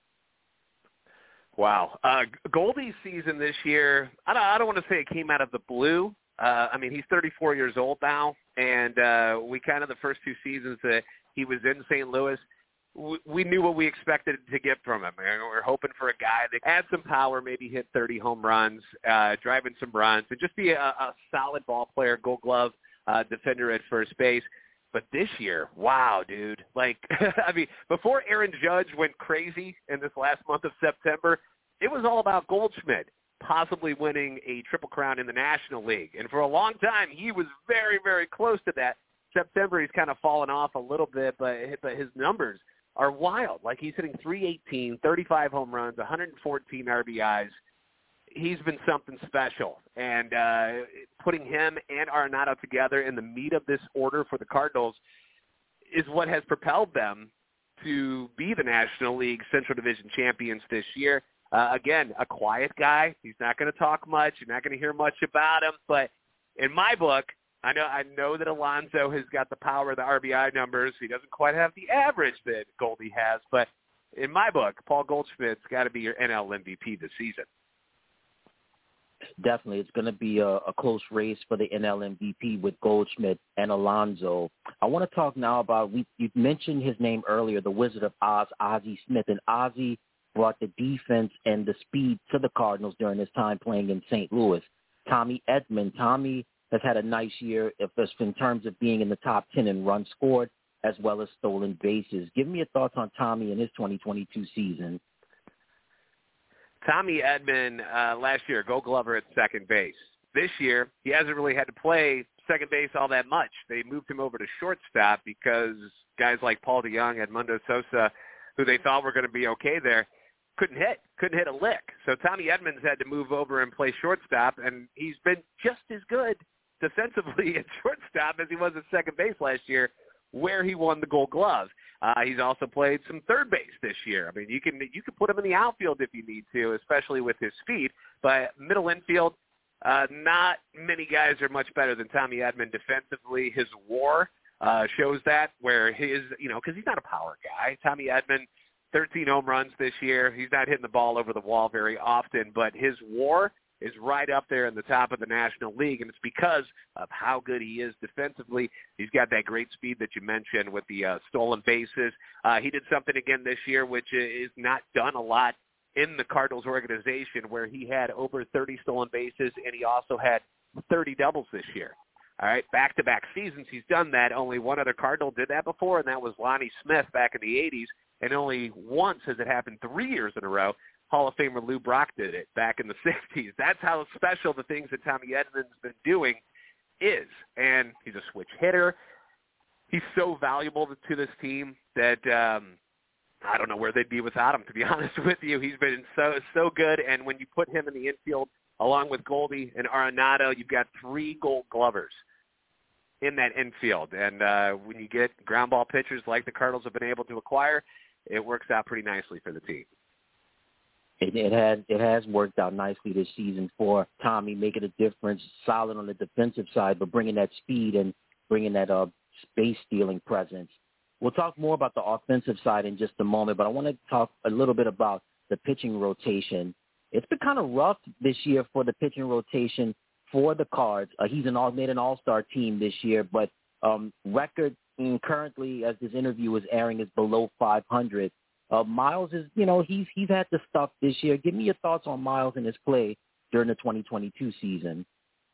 Wow. Goldie's season this year, I don't want to say it came out of the blue. I mean, he's 34 years old now, and we kind of the first two seasons that he was in St. Louis, we knew what we expected to get from him. And we were hoping for a guy that had some power, maybe hit 30 home runs, driving some runs, and just be a solid ball player, Gold Glove defender at first base. But this year, wow, dude. Like, I mean, before Aaron Judge went crazy in this last month of September, it was all about Goldschmidt possibly winning a Triple Crown in the National League. And for a long time, he was very, very close to that. September, he's kind of fallen off a little bit, but his numbers are wild. Like, he's hitting .318, 35 home runs, 114 RBIs. He's been something special, and putting him and Arenado together in the meat of this order for the Cardinals is what has propelled them to be the National League Central Division champions this year. Again, a quiet guy. He's not going to talk much. You're not going to hear much about him, but in my book, I know that Alonso has got the power of the RBI numbers. He doesn't quite have the average that Goldie has, but in my book, Paul Goldschmidt's got to be your NL MVP this season. Definitely. It's going to be a close race for the NL MVP with Goldschmidt and Alonso. I want to talk now about, you mentioned his name earlier, the Wizard of Oz, Ozzie Smith. And Ozzie brought the defense and the speed to the Cardinals during his time playing in St. Louis. Tommy Edman. Tommy has had a nice year in terms of being in the top 10 in runs scored as well as stolen bases. Give me your thoughts on Tommy and his 2022 season. Tommy Edman last year, Gold Glover at second base. This year, he hasn't really had to play second base all that much. They moved him over to shortstop because guys like Paul DeJong, Edmundo Sosa, who they thought were going to be okay there, couldn't hit a lick. So Tommy Edman's had to move over and play shortstop, and he's been just as good defensively at shortstop as he was at second base last year, where he won the Gold Glove. He's also played some third base this year. I mean, you can put him in the outfield if you need to, especially with his speed. But middle infield, not many guys are much better than Tommy Edman defensively. His WAR shows that, where because he's not a power guy. Tommy Edman, 13 home runs this year. He's not hitting the ball over the wall very often, but his WAR is right up there in the top of the National League, and it's because of how good he is defensively. He's got that great speed that you mentioned with the stolen bases. He did something again this year which is not done a lot in the Cardinals organization, where he had over 30 stolen bases, and he also had 30 doubles this year. All right, back-to-back seasons he's done that. Only one other Cardinal did that before, and that was Lonnie Smith back in the 80s, and only once has it happened 3 years in a row. Hall of Famer Lou Brock did it back in the 60s. That's how special the things that Tommy Edman's been doing is. And he's a switch hitter. He's so valuable to this team that I don't know where they'd be without him, to be honest with you. He's been so good. And when you put him in the infield along with Goldie and Arenado, you've got 3 Gold Glovers in that infield. And when you get ground ball pitchers like the Cardinals have been able to acquire, it works out pretty nicely for the team. It has worked out nicely this season for Tommy, making a difference, solid on the defensive side, but bringing that speed and bringing that base-stealing presence. We'll talk more about the offensive side in just a moment, but I want to talk a little bit about the pitching rotation. It's been kind of rough this year for the pitching rotation for the Cards. He's made an all-star team this year, but record currently, as this interview is airing, is below 500. Miles is, he's had the stuff this year. Give me your thoughts on Miles and his play during the 2022 season.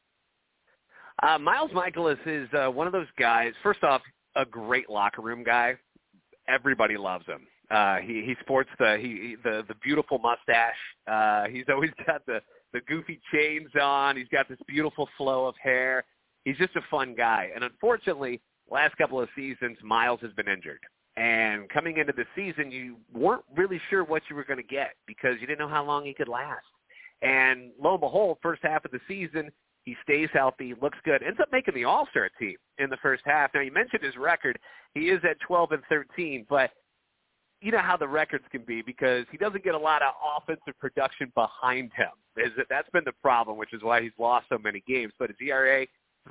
Miles Mikolas is one of those guys, first off, a great locker room guy. Everybody loves him. He sports the beautiful mustache. He's always got the goofy chains on. He's got this beautiful flow of hair. He's just a fun guy. And unfortunately, last couple of seasons, Miles has been injured. And coming into the season, you weren't really sure what you were going to get because you didn't know how long he could last. And lo and behold, first half of the season, he stays healthy, looks good, ends up making the All-Star team in the first half. Now, you mentioned his record. He is at 12-13, but you know how the records can be because he doesn't get a lot of offensive production behind him. That's been the problem, which is why he's lost so many games. But his ERA,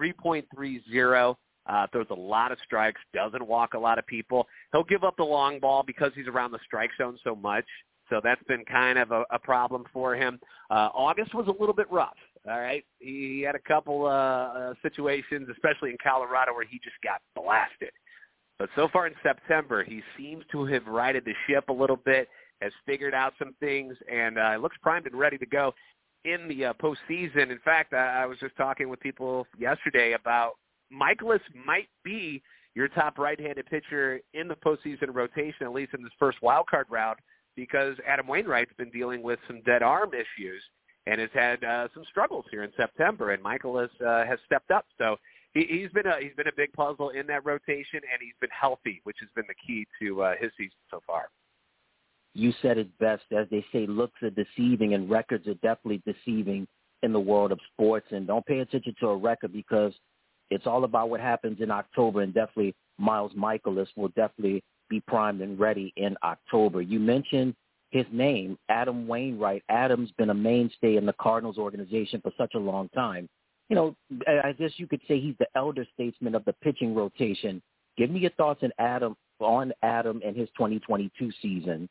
3.30, throws a lot of strikes, doesn't walk a lot of people. He'll give up the long ball because he's around the strike zone so much. So that's been kind of a problem for him. August was a little bit rough, all right? He had a couple situations, especially in Colorado, where he just got blasted. But so far in September, he seems to have righted the ship a little bit, has figured out some things, and looks primed and ready to go in the postseason. In fact, I was just talking with people yesterday about Mikolas might be your top right-handed pitcher in the postseason rotation, at least in this first wild card round, because Adam Wainwright's been dealing with some dead arm issues and has had some struggles here in September, and Mikolas has stepped up. So he's been a big puzzle in that rotation, and he's been healthy, which has been the key to his season so far. You said it best. As they say, looks are deceiving, and records are definitely deceiving in the world of sports. And don't pay attention to a record because it's all about what happens in October, and definitely Miles Mikolas will definitely be primed and ready in October. You mentioned his name, Adam Wainwright. Adam's been a mainstay in the Cardinals organization for such a long time. I guess you could say he's the elder statesman of the pitching rotation. Give me your thoughts on Adam and his 2022 season.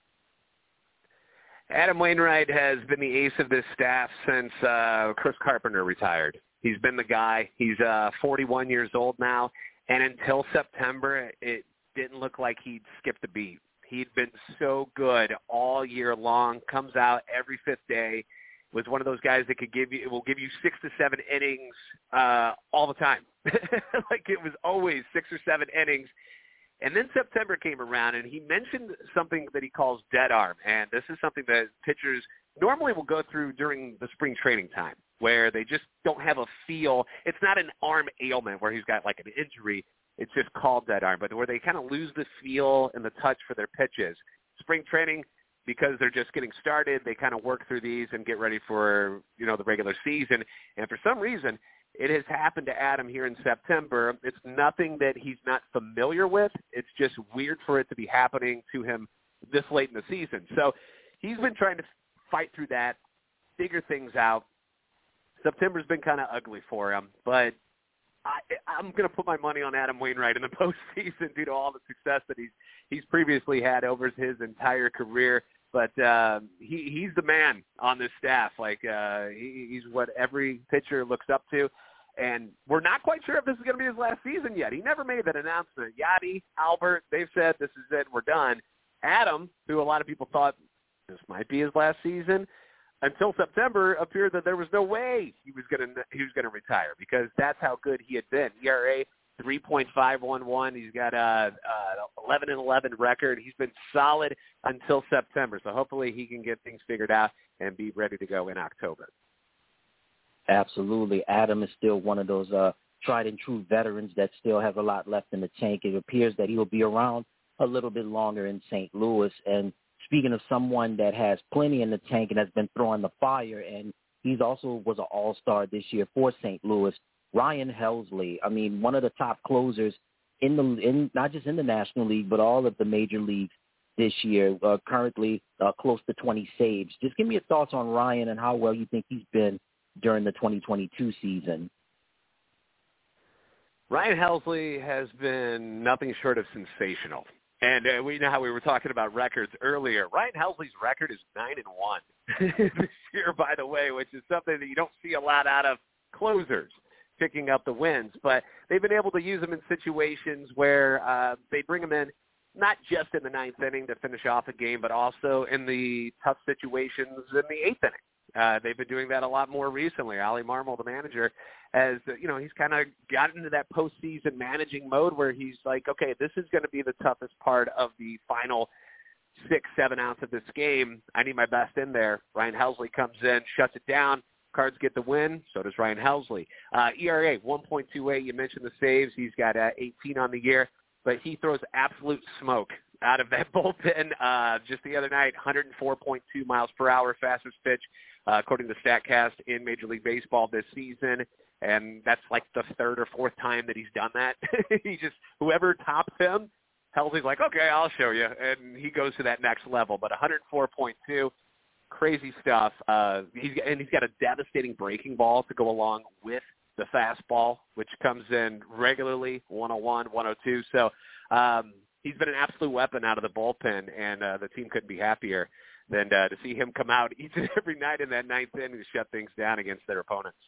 Adam Wainwright has been the ace of this staff since Chris Carpenter retired. He's been the guy. He's 41 years old now, and until September, it didn't look like he'd skipped a beat. He'd been so good all year long, comes out every fifth day, was one of those guys that will give you 6 to 7 innings all the time. Like it was always 6 or 7 innings. And then September came around, and he mentioned something that he calls dead arm. And this is something that pitchers normally will go through during the spring training time, where they just don't have a feel. It's not an arm ailment where he's got like an injury. It's just called dead arm, but where they kind of lose the feel and the touch for their pitches. Spring training, because they're just getting started, they kind of work through these and get ready for, the regular season. And for some reason, it has happened to Adam here in September. It's nothing that he's not familiar with. It's just weird for it to be happening to him this late in the season. So he's been trying to fight through that, figure things out. September's been kind of ugly for him, but I'm going to put my money on Adam Wainwright in the postseason due to all the success that he's previously had over his entire career. But he's the man on this staff. Like he's what every pitcher looks up to. And we're not quite sure if this is going to be his last season yet. He never made that announcement. Yadi, Albert, they've said this is it, we're done. Adam, who a lot of people thought this might be his last season, until September appeared that there was no way he was going to retire because that's how good he had been. ERA 3.511. He's got a 11-11 record. He's been solid until September, so hopefully he can get things figured out and be ready to go in October. Absolutely. Adam is still one of those tried and true veterans that still has a lot left in the tank. It appears that he will be around a little bit longer in St. Louis. And speaking of someone that has plenty in the tank and has been throwing the fire, and he's also was an all-star this year for St. Louis, Ryan Helsley. I mean, one of the top closers in not just in the National League, but all of the major leagues this year, currently close to 20 saves. Just give me your thoughts on Ryan and how well you think he's been during the 2022 season. Ryan Helsley has been nothing short of sensational. And we know how we were talking about records earlier. Ryan Helsley's record is 9-1 this year, by the way, which is something that you don't see a lot out of closers picking up the wins. But they've been able to use him in situations where they bring him in not just in the ninth inning to finish off a game, but also in the tough situations in the eighth inning. They've been doing that a lot more recently. Ollie Marmol, the manager, has, he's kind of gotten into that postseason managing mode where he's like, okay, this is going to be the toughest part of the final 6-7 ounce of this game. I need my best in there. Ryan Helsley comes in, shuts it down. Cards get the win. So does Ryan Helsley. ERA 1.28. You mentioned the saves. He's got 18 on the year, but he throws absolute smoke out of that bullpen. Just the other night, 104.2 miles per hour fastest pitch, according to StatCast, in Major League Baseball this season. And that's like the third or fourth time that he's done that. Whoever tops him, Helsley's like, okay, I'll show you. And he goes to that next level. But 104.2, crazy stuff. He's got a devastating breaking ball to go along with the fastball, which comes in regularly, 101, 102. So he's been an absolute weapon out of the bullpen, and the team couldn't be happier than to see him come out each and every night in that ninth inning to shut things down against their opponents.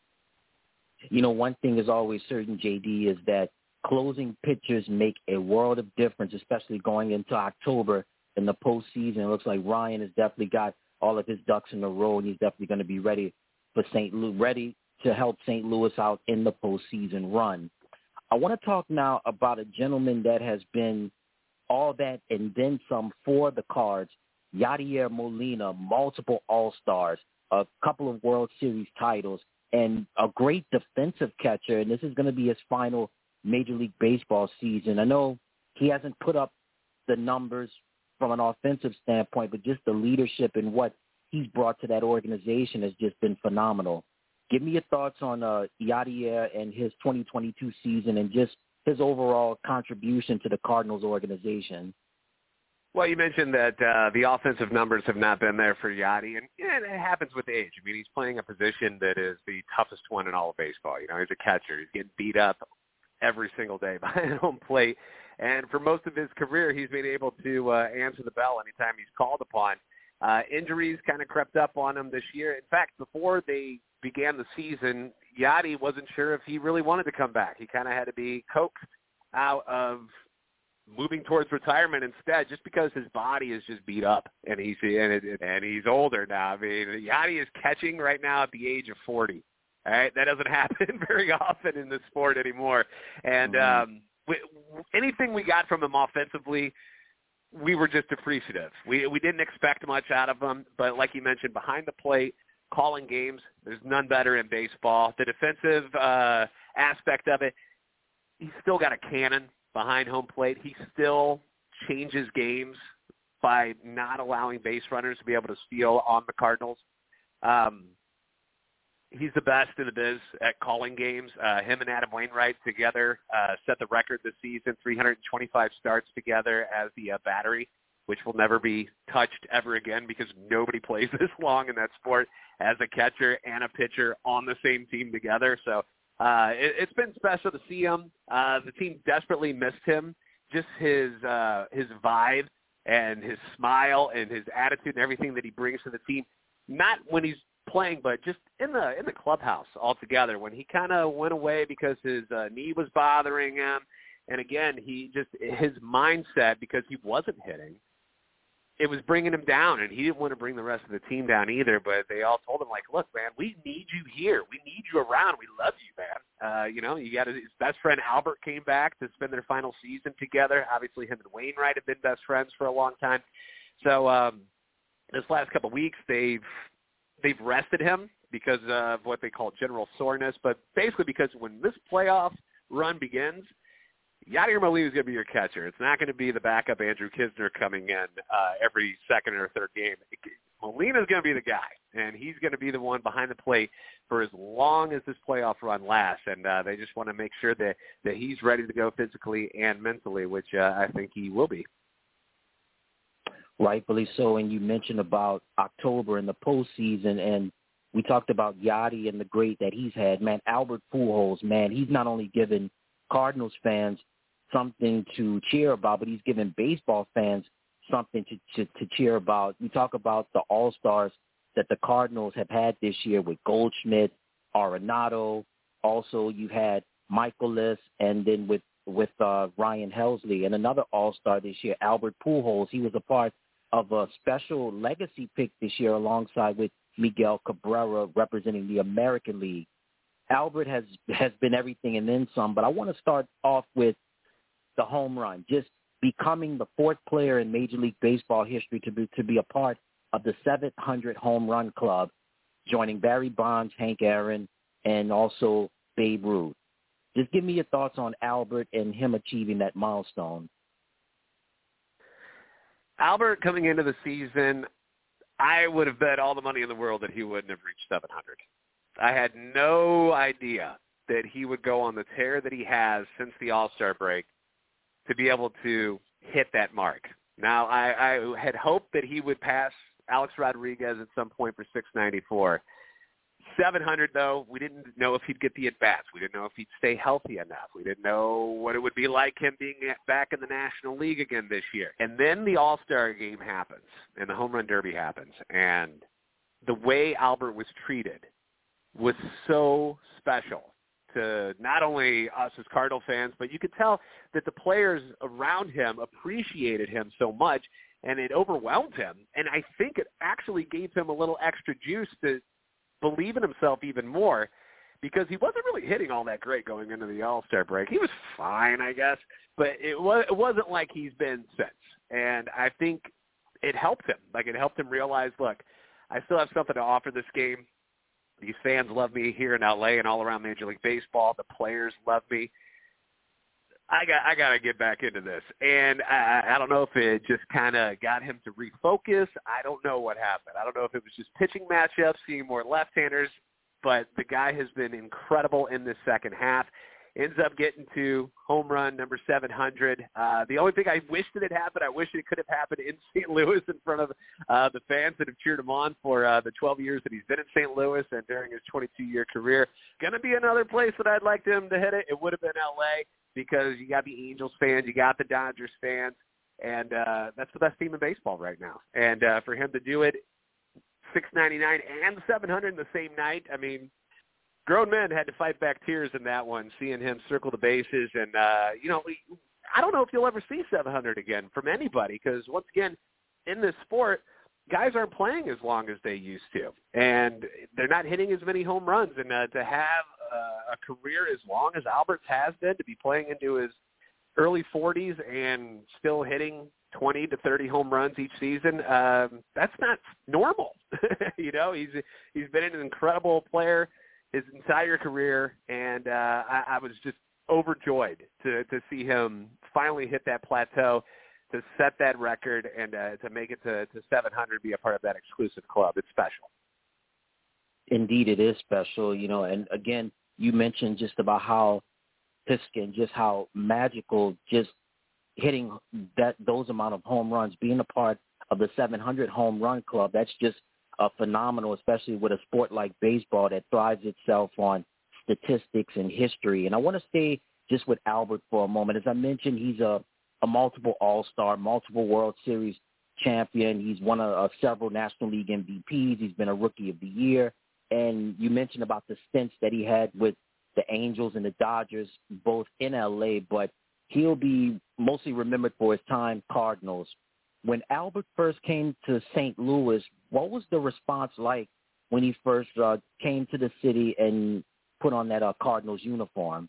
One thing is always certain, JD, is that closing pitchers make a world of difference, especially going into October in the postseason. It looks like Ryan has definitely got all of his ducks in a row, and he's definitely going to be ready for ready to help St. Louis out in the postseason run. I want to talk now about a gentleman that has been all that and then some for the Cards, Yadier Molina, multiple All-Stars, a couple of World Series titles, and a great defensive catcher, and this is going to be his final Major League Baseball season. I know he hasn't put up the numbers from an offensive standpoint, but just the leadership and what he's brought to that organization has just been phenomenal. Give me your thoughts on Yadier and his 2022 season and just his overall contribution to the Cardinals organization. Well, you mentioned that the offensive numbers have not been there for Yadi, and it happens with age. I mean, he's playing a position that is the toughest one in all of baseball. He's a catcher. He's getting beat up every single day behind home plate, and for most of his career, he's been able to answer the bell anytime he's called upon. Injuries kind of crept up on him this year. In fact, before they began the season, Yadi wasn't sure if he really wanted to come back. He kind of had to be coaxed out of moving towards retirement instead, just because his body is just beat up and he's older now. I mean, Yadi is catching right now at the age of 40. All right, that doesn't happen very often in this sport anymore. And anything we got from him offensively, we were just appreciative. We didn't expect much out of him, but like you mentioned, behind the plate, calling games, there's none better in baseball. The defensive aspect of it, he's still got a cannon behind home plate. He still changes games by not allowing base runners to be able to steal on the Cardinals. He's the best in the biz at calling games. Him and Adam Wainwright together set the record this season, 325 starts together as the battery, which will never be touched ever again because nobody plays this long in that sport as a catcher and a pitcher on the same team together. So it's been special to see him. The team desperately missed him. Just his vibe and his smile and his attitude and everything that he brings to the team, not when he's playing, but just in the clubhouse altogether. When he kind of went away because his knee was bothering him, and again, his mindset, because he wasn't hitting, it was bringing him down, and he didn't want to bring the rest of the team down either. But they all told him, like, look, man, we need you here. We need you around. We love you, man. You got his best friend Albert came back to spend their final season together. Obviously, him and Wainwright have been best friends for a long time. So this last couple of weeks, they've rested him because of what they call general soreness, but basically because when this playoff run begins, Yadier Molina is going to be your catcher. It's not going to be the backup Andrew Kisner coming in every second or third game. Molina is going to be the guy, and he's going to be the one behind the plate for as long as this playoff run lasts. And they just want to make sure that he's ready to go physically and mentally, which I think he will be. Rightfully so. And you mentioned about October and the postseason, and we talked about Yadi and the great that he's had. Man, Albert Pujols, man, he's not only given Cardinals fans something to cheer about, but he's given baseball fans something to cheer about. We talk about the All-Stars that the Cardinals have had this year with Goldschmidt, Arenado. Also, you had Michaelis, and then with Ryan Helsley, and another All-Star this year, Albert Pujols. He was a part of a special legacy pick this year alongside with Miguel Cabrera representing the American League. Albert has been everything and then some, but I want to start off with the home run, just becoming the fourth player in Major League Baseball history to be a part of the 700 home run club, joining Barry Bonds, Hank Aaron, and also Babe Ruth. Just give me your thoughts on Albert and him achieving that milestone. Albert coming into the season, I would have bet all the money in the world that he wouldn't have reached 700. I had no idea that he would go on the tear that he has since the All-Star break to be able to hit that mark. Now, I had hoped that he would pass Alex Rodriguez at some point for 694. 700, though, we didn't know if he'd get the at-bats. We didn't know if he'd stay healthy enough. We didn't know what it would be like him being back in the National League again this year. And then the All-Star game happens, and the Home Run Derby happens. And the way Albert was treated was so special to not only us as Cardinal fans, but you could tell that the players around him appreciated him so much, and it overwhelmed him. And I think it actually gave him a little extra juice to believe in himself even more, because he wasn't really hitting all that great going into the All-Star break. He was fine, I guess, but it wasn't like he's been since. And I think it helped him. Like, it helped him realize, look, I still have something to offer this game. These fans love me here in L.A. and all around Major League Baseball. The players love me. I got to get back into this. And I don't know if it just kind of got him to refocus. I don't know what happened. I don't know if it was just pitching matchups, seeing more left-handers, but the guy has been incredible in this second half. Ends up getting to home run number 700. The only thing I wish that had happened, I wish it could have happened in St. Louis in front of the fans that have cheered him on for the 12 years that he's been in St. Louis and during his 22-year career. Going to be another place that I'd like him to hit it. It would have been L.A., because you got the Angels fans, you got the Dodgers fans, and that's the best team in baseball right now. And for him to do it, 699 and 700 in the same night, I mean, grown men had to fight back tears in that one, seeing him circle the bases. And, I don't know if you'll ever see 700 again from anybody, because, once again, in this sport, guys aren't playing as long as they used to, and they're not hitting as many home runs. And to have a career as long as Albert's has been, to be playing into his early 40s and still hitting 20 to 30 home runs each season, that's not normal. He's been an incredible player his entire career, and I was just overjoyed to see him finally hit that plateau, to set that record, and to make it to 700, be a part of that exclusive club. It's special. Indeed, it is special, and again, you mentioned just about how Piskin, just how magical, just hitting those amount of home runs, being a part of the 700 home run club. That's just phenomenal, especially with a sport like baseball that thrives itself on statistics and history. And I want to stay just with Albert for a moment. As I mentioned, he's a multiple All-Star, multiple World Series champion. He's won several National League MVPs. He's been a Rookie of the Year. And you mentioned about the stints that he had with the Angels and the Dodgers, both in L.A., but he'll be mostly remembered for his time Cardinals. when Albert first came to St. Louis, what was the response like when he first came to the city and put on that Cardinals uniform?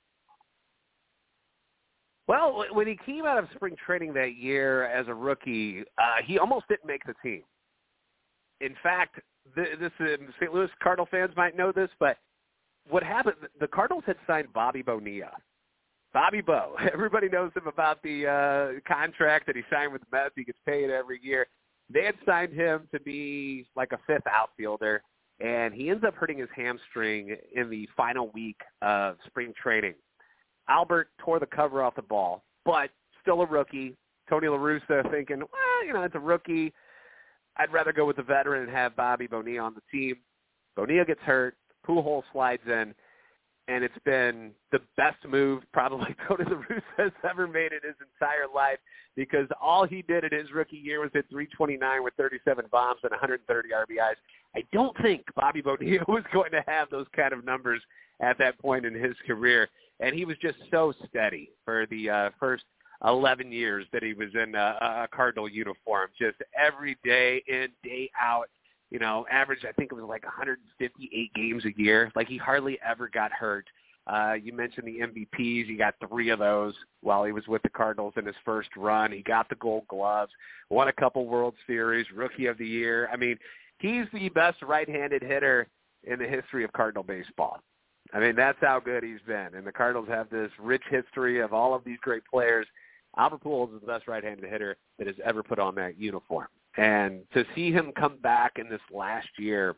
Well, when he came out of spring training that year as a rookie, he almost didn't make the team. In fact, this St. Louis Cardinal fans might know this, but what happened, the Cardinals had signed Bobby Bonilla. Bobby Bo. Everybody knows him about the contract that he signed with the Mets. He gets paid every year. They had signed him to be like a fifth outfielder, and he ends up hurting his hamstring in the final week of spring training. Albert tore the cover off the ball, but still a rookie. Tony La Russa thinking, well, it's a rookie. I'd rather go with the veteran and have Bobby Bonilla on the team. Bonilla gets hurt. Pujols slides in. And it's been the best move probably Tony La Russa has ever made in his entire life, because all he did in his rookie year was hit 329 with 37 bombs and 130 RBIs. I don't think Bobby Bonilla was going to have those kind of numbers at that point in his career. And he was just so steady for the first 11 years that he was in a Cardinal uniform, just every day in, day out. Average, I think it was like 158 games a year. Like, he hardly ever got hurt. You mentioned the MVPs. He got 3 of those while he was with the Cardinals in his first run. He got the Gold Gloves, won a couple World Series, Rookie of the Year. I mean, he's the best right-handed hitter in the history of Cardinal baseball. I mean, that's how good he's been. And the Cardinals have this rich history of all of these great players. Albert Pujols is the best right-handed hitter that has ever put on that uniform. And to see him come back in this last year,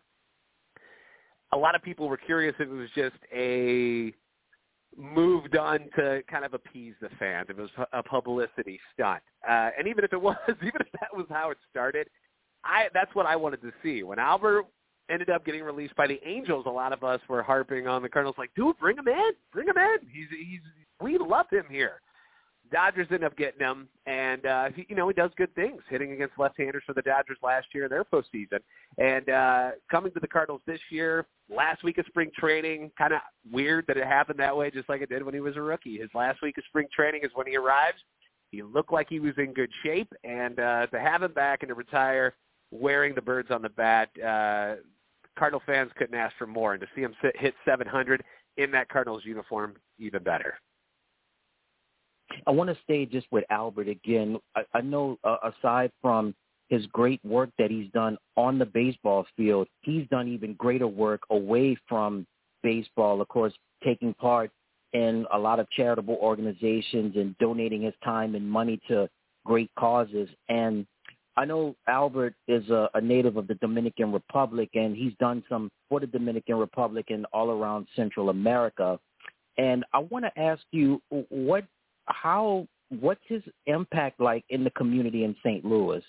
a lot of people were curious if it was just a move done to kind of appease the fans. It was a publicity stunt. And even if it was, even if that was how it started, that's what I wanted to see. When Albert ended up getting released by the Angels, a lot of us were harping on the Cardinals like, dude, bring him in. Bring him in. We love him here. Dodgers end up getting him, and he does good things, hitting against left-handers for the Dodgers last year in their postseason. And coming to the Cardinals this year, last week of spring training, kind of weird that it happened that way, just like it did when he was a rookie. His last week of spring training is when he arrives. He looked like he was in good shape, and to have him back and to retire wearing the birds on the bat, Cardinal fans couldn't ask for more. And to see him hit 700 in that Cardinals uniform, even better. I want to stay just with Albert again. I know aside from his great work that he's done on the baseball field, he's done even greater work away from baseball, of course, taking part in a lot of charitable organizations and donating his time and money to great causes. And I know Albert is a native of the Dominican Republic, and he's done some for the Dominican Republic and all around Central America. And I want to ask you, what's his impact like in the community in St. Louis?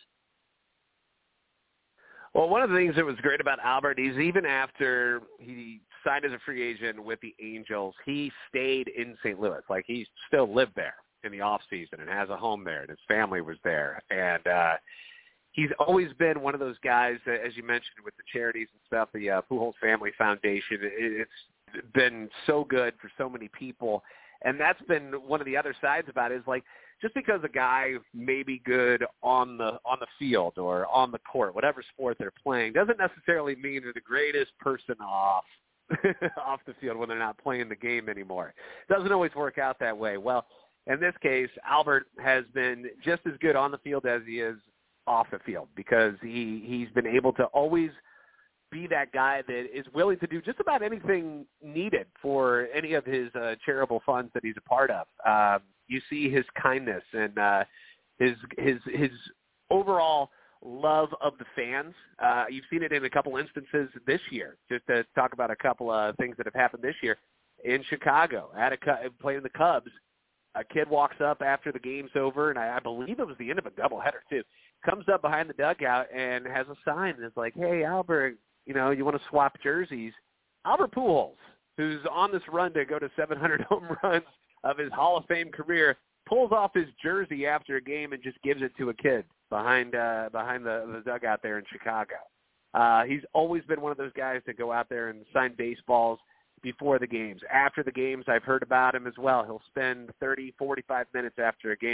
Well, one of the things that was great about Albert is even after he signed as a free agent with the Angels, he stayed in St. Louis. Like, he still lived there in the off season and has a home there, and his family was there. And he's always been one of those guys, as you mentioned, with the charities and stuff, the Pujols Family Foundation. It's been so good for so many people. And that's been one of the other sides about it, is like, just because a guy may be good on the field or on the court, whatever sport they're playing, doesn't necessarily mean they're the greatest person off the field when they're not playing the game anymore. It doesn't always work out that way. Well, in this case, Albert has been just as good on the field as he is off the field, because he's been able to always be that guy that is willing to do just about anything needed for any of his charitable funds that he's a part of. You see his kindness and his overall love of the fans. You've seen it in a couple instances this year. Just to talk about a couple of things that have happened this year. In Chicago, playing the Cubs, a kid walks up after the game's over, and I believe it was the end of a doubleheader too, comes up behind the dugout and has a sign that's like, "Hey, Albert, you want to swap jerseys?" Albert Pujols, who's on this run to go to 700 home runs of his Hall of Fame career, pulls off his jersey after a game and just gives it to a kid behind the dugout there in Chicago. He's always been one of those guys to go out there and sign baseballs before the games. After the games, I've heard about him as well. He'll spend 30, 45 minutes after a game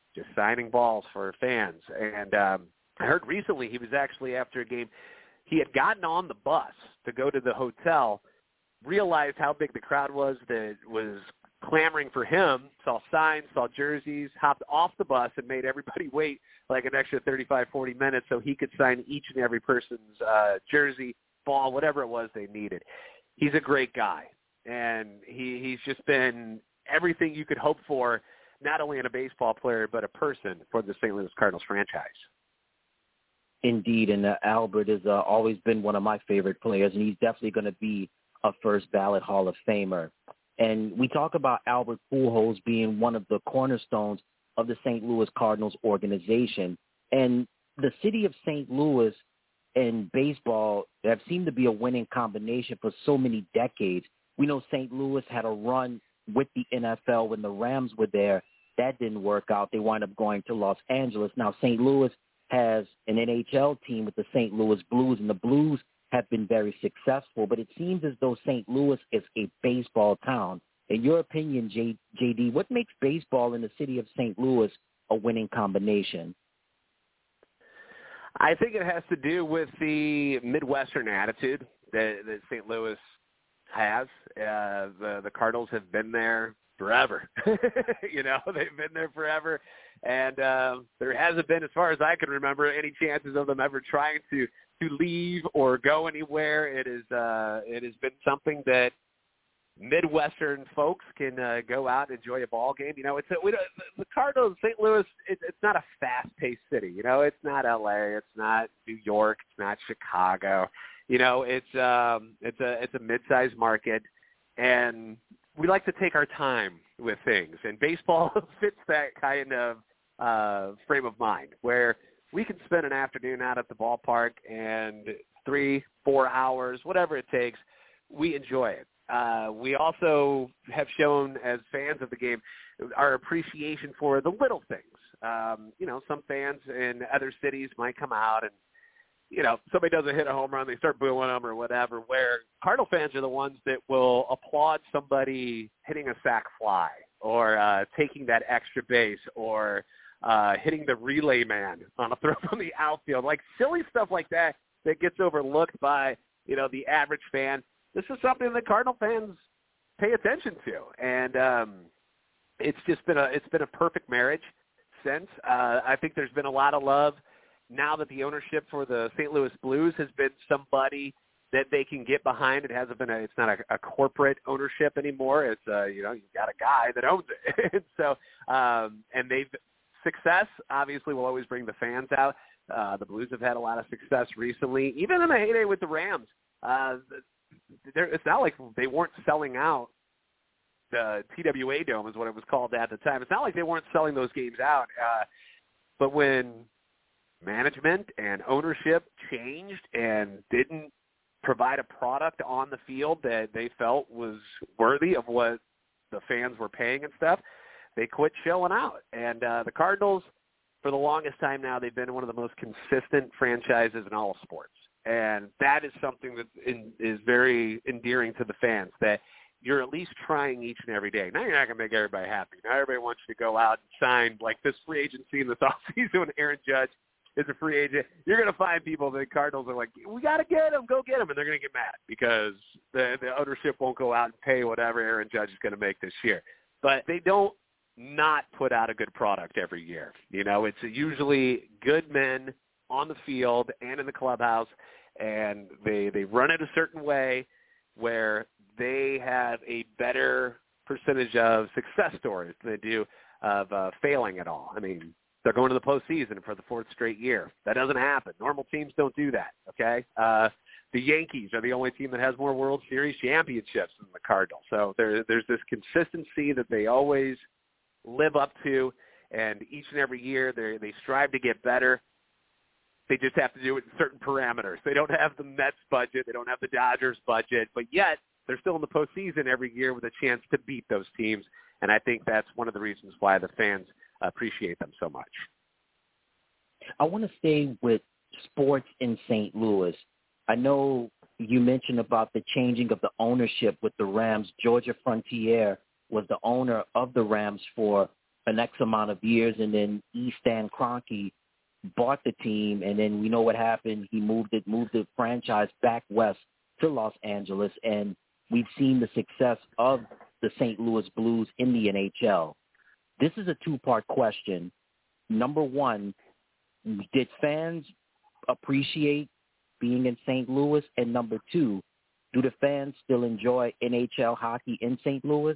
just signing balls for fans. And I heard recently he was actually, after a game, he had gotten on the bus to go to the hotel, realized how big the crowd was that was clamoring for him, saw signs, saw jerseys, hopped off the bus and made everybody wait like an extra 35, 40 minutes so he could sign each and every person's jersey, ball, whatever it was they needed. He's a great guy, and he's just been everything you could hope for, not only in a baseball player but a person for the St. Louis Cardinals franchise. Indeed, and Albert has always been one of my favorite players, and he's definitely going to be a first ballot Hall of Famer. And we talk about Albert Pujols being one of the cornerstones of the St. Louis Cardinals organization. And the city of St. Louis and baseball have seemed to be a winning combination for so many decades. We know St. Louis had a run with the NFL when the Rams were there. That didn't work out. They wound up going to Los Angeles. Now St. Louis has an NHL team with the St. Louis Blues, and the Blues have been very successful, but it seems as though St. Louis is a baseball town. In your opinion, JD, what makes baseball in the city of St. Louis a winning combination? I think it has to do with the Midwestern attitude that St. Louis has. The Cardinals have been there forever. You know, they've been there forever. And there hasn't been, as far as I can remember, any chances of them ever trying to leave or go anywhere. It has been something that Midwestern folks can go out and enjoy a ball game. You know, the Cardinals, St. Louis, it's not a fast-paced city. You know, it's not L.A., it's not New York, it's not Chicago. You know, it's a mid-sized market, and we like to take our time with things. And baseball fits that kind of frame of mind where we can spend an afternoon out at the ballpark and 3-4 hours, whatever it takes, we enjoy it. We also have shown as fans of the game our appreciation for the little things. You know, some fans in other cities might come out and, you know, somebody doesn't hit a home run, they start booing them or whatever, where Cardinal fans are the ones that will applaud somebody hitting a sac fly or taking that extra base or hitting the relay man on a throw from the outfield, like silly stuff like that gets overlooked by, you know, the average fan. This is something that Cardinal fans pay attention to, and it's been a perfect marriage since. I think there's been a lot of love now that the ownership for the St. Louis Blues has been somebody that they can get behind. It's not a corporate ownership anymore. It's you know, you've got a guy that owns it. And so and success obviously will always bring the fans out. The Blues have had a lot of success recently, even in the heyday with the Rams. It's not like they weren't selling out. The TWA Dome is what it was called at the time. It's not like they weren't selling those games out. But when management and ownership changed and didn't provide a product on the field that they felt was worthy of what the fans were paying and stuff, they quit showing out. And the Cardinals, for the longest time now, they've been one of the most consistent franchises in all of sports. And that is something that is very endearing to the fans, that you're at least trying each and every day. Now you're not going to make everybody happy. Now everybody wants you to go out and sign, like this free agency in this offseason when Aaron Judge is a free agent. You're going to find people, the Cardinals are like, we got to get him, go get him. And they're going to get mad because the ownership won't go out and pay whatever Aaron Judge is going to make this year. But they don't not put out a good product every year. You know, it's usually good men on the field and in the clubhouse, and they run it a certain way where they have a better percentage of success stories than they do of failing at all. I mean, they're going to the postseason for the fourth straight year. That doesn't happen. Normal teams don't do that, okay? The Yankees are the only team that has more World Series championships than the Cardinals. So there's this consistency that they always live up to, and each and every year they strive to get better. They just have to do it in certain parameters. They don't have the Mets budget. They don't have the Dodgers budget, but yet they're still in the postseason every year with a chance to beat those teams, and I think that's one of the reasons why the fans appreciate them so much. I want to stay with sports in St. Louis. I know you mentioned about the changing of the ownership with the Rams. Georgia Frontier was the owner of the Rams for an X amount of years, and then E. Stan Kroenke bought the team, and then we know what happened. He moved the franchise back west to Los Angeles, and we've seen the success of the St. Louis Blues in the NHL. This is a two-part question. Number one, did fans appreciate being in St. Louis? And number two, do the fans still enjoy NHL hockey in St. Louis?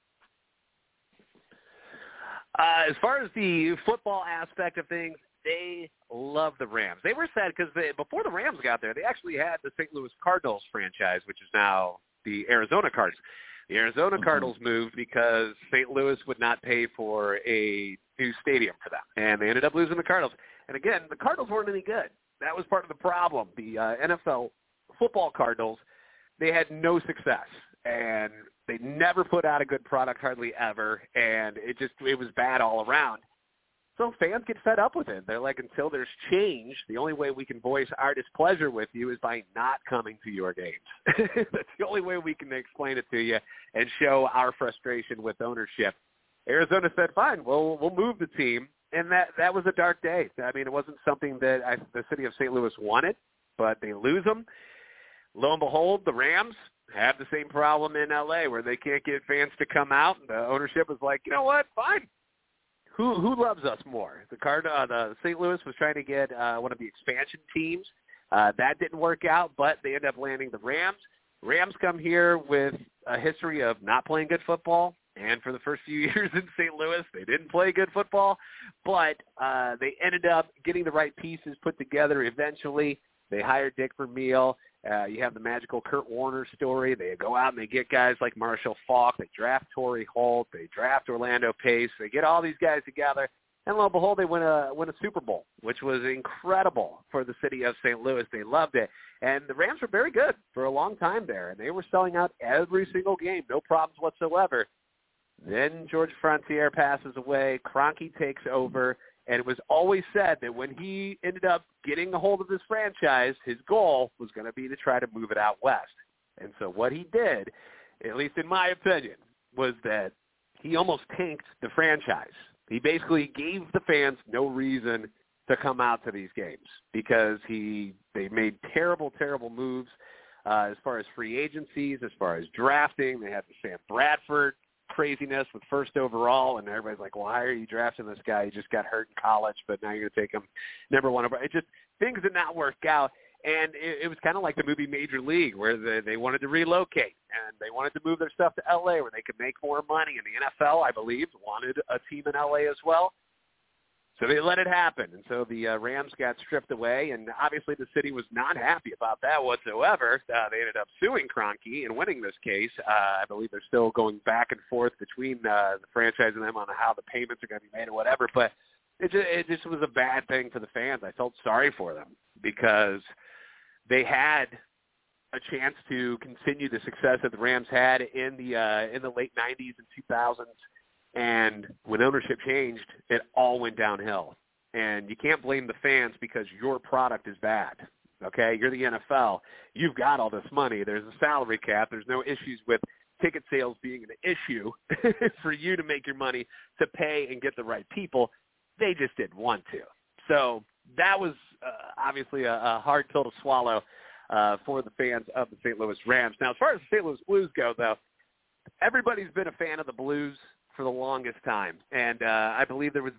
As far as the football aspect of things, they love the Rams. They were sad because before the Rams got there, they actually had the St. Louis Cardinals franchise, which is now the Arizona Cardinals. The Arizona Cardinals moved because St. Louis would not pay for a new stadium for them, and they ended up losing the Cardinals. And again, the Cardinals weren't any good. That was part of the problem. The NFL football Cardinals, they had no success, and they never put out a good product hardly ever, and it was bad all around. So fans get fed up with it. They're like, until there's change, the only way we can voice our displeasure with you is by not coming to your games. That's the only way we can explain it to you and show our frustration with ownership. Arizona said, fine, we'll move the team. And that was a dark day. I mean, it wasn't something that the city of St. Louis wanted, but they lose them. Lo and behold, the Rams have the same problem in L.A. where they can't get fans to come out. The ownership was like, you know what, fine. Who loves us more? The St. Louis was trying to get one of the expansion teams. That didn't work out, but they ended up landing the Rams. Rams come here with a history of not playing good football, and for the first few years in St. Louis, they didn't play good football, but they ended up getting the right pieces put together eventually. They hired Dick Vermeil. You have the magical Kurt Warner story. They go out and they get guys like Marshall Faulk. They draft Torrey Holt. They draft Orlando Pace. They get all these guys together, and lo and behold, they win a Super Bowl, which was incredible for the city of St. Louis. They loved it. And the Rams were very good for a long time there, and they were selling out every single game, no problems whatsoever. Then George Frontiere passes away. Kroenke takes over. And it was always said that when he ended up getting a hold of this franchise, his goal was going to be to try to move it out west. And so what he did, at least in my opinion, was that he almost tanked the franchise. He basically gave the fans no reason to come out to these games because they made terrible, terrible moves as far as free agencies, as far as drafting. They had the Sam Bradford craziness with first overall, and everybody's like, why are you drafting this guy? He just got hurt in college, but now you're going to take him number one. It just, things did not work out, and it was kind of like the movie Major League, where they wanted to relocate, and they wanted to move their stuff to L.A. where they could make more money, and the NFL, I believe, wanted a team in L.A. as well. So they let it happen, and so the Rams got stripped away, and obviously the city was not happy about that whatsoever. They ended up suing Kroenke and winning this case. I believe they're still going back and forth between the franchise and them on how the payments are going to be made or whatever, but it just was a bad thing for the fans. I felt sorry for them because they had a chance to continue the success that the Rams had in the late 90s and 2000s. And when ownership changed, it all went downhill. And you can't blame the fans because your product is bad, okay? You're the NFL. You've got all this money. There's a salary cap. There's no issues with ticket sales being an issue for you to make your money to pay and get the right people. They just didn't want to. So that was obviously a hard pill to swallow for the fans of the St. Think Rams. Now, as far as the St. Louis Blues go, though, everybody's been a fan of the Blues for the longest time, and I believe there was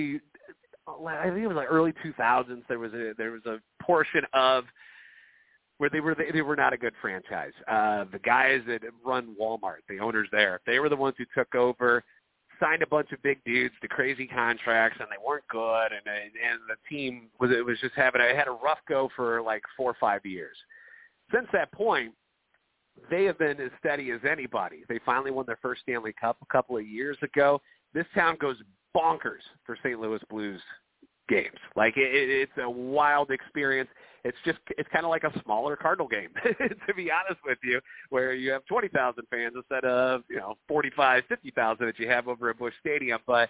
I think it was like early 2000s. There was a portion of where they were not a good franchise. The guys that run Walmart, the owners there, they were the ones who took over, signed a bunch of big dudes to crazy contracts, and they weren't good. And the team was just had a rough go for like 4 or 5 years. Since that point, they have been as steady as anybody. They finally won their first Stanley Cup a couple of years ago. This town goes bonkers for St. Louis Blues games. Like it's a wild experience. It's kind of like a smaller Cardinal game, to be honest with you, where you have 20,000 fans instead of 45, 50,000 that you have over at Busch Stadium. But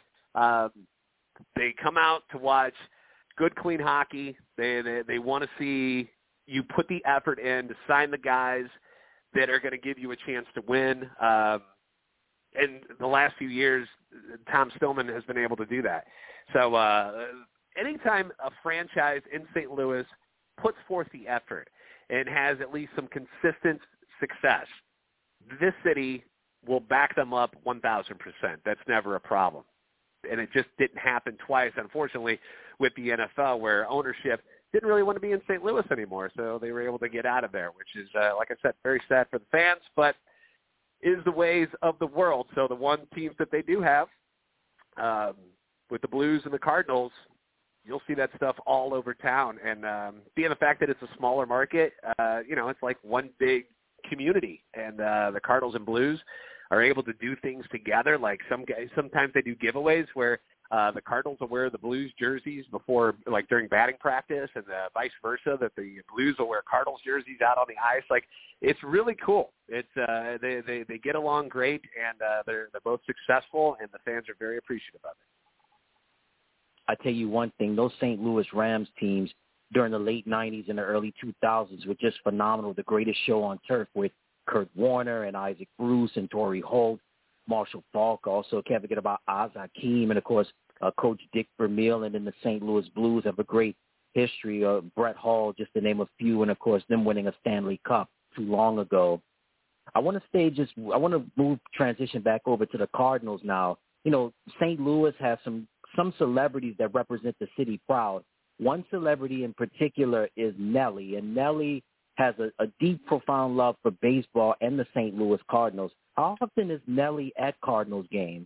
they come out to watch good, clean hockey. They want to see you put the effort in to sign the guys that are going to give you a chance to win. And the last few years, Tom Stillman has been able to do that. So anytime a franchise in St. Louis puts forth the effort and has at least some consistent success, this city will back them up 1,000%. That's never a problem. And it just didn't happen twice, unfortunately, with the NFL, where ownership didn't really want to be in St. Louis anymore, so they were able to get out of there, which is, like I said, very sad for the fans, but is the ways of the world. So the one teams that they do have, with the Blues and the Cardinals, you'll see that stuff all over town. And being the fact that it's a smaller market, it's like one big community. And the Cardinals and Blues are able to do things together. Like sometimes they do giveaways where the Cardinals will wear the Blues jerseys before, like during batting practice, and vice versa, that the Blues will wear Cardinals jerseys out on the ice. Like, it's really cool. It's they get along great, and they're both successful, and the fans are very appreciative of it. I tell you one thing, those St. Louis Rams teams during the late 90s and the early 2000s were just phenomenal. The greatest show on turf with Kurt Warner and Isaac Bruce and Torrey Holt, Marshall Faulk. Also, can't forget about Oz Hakeem, and, of course, Coach Dick Vermeil. And then the St. Louis Blues have a great history. Brett Hall, just to name a few, and, of course, them winning a Stanley Cup too long ago. I want to transition back over to the Cardinals now. You know, St. Louis has some celebrities that represent the city proud. One celebrity in particular is Nelly, and Nelly has a deep, profound love for baseball and the St. Louis Cardinals. How often is Nelly at Cardinals games?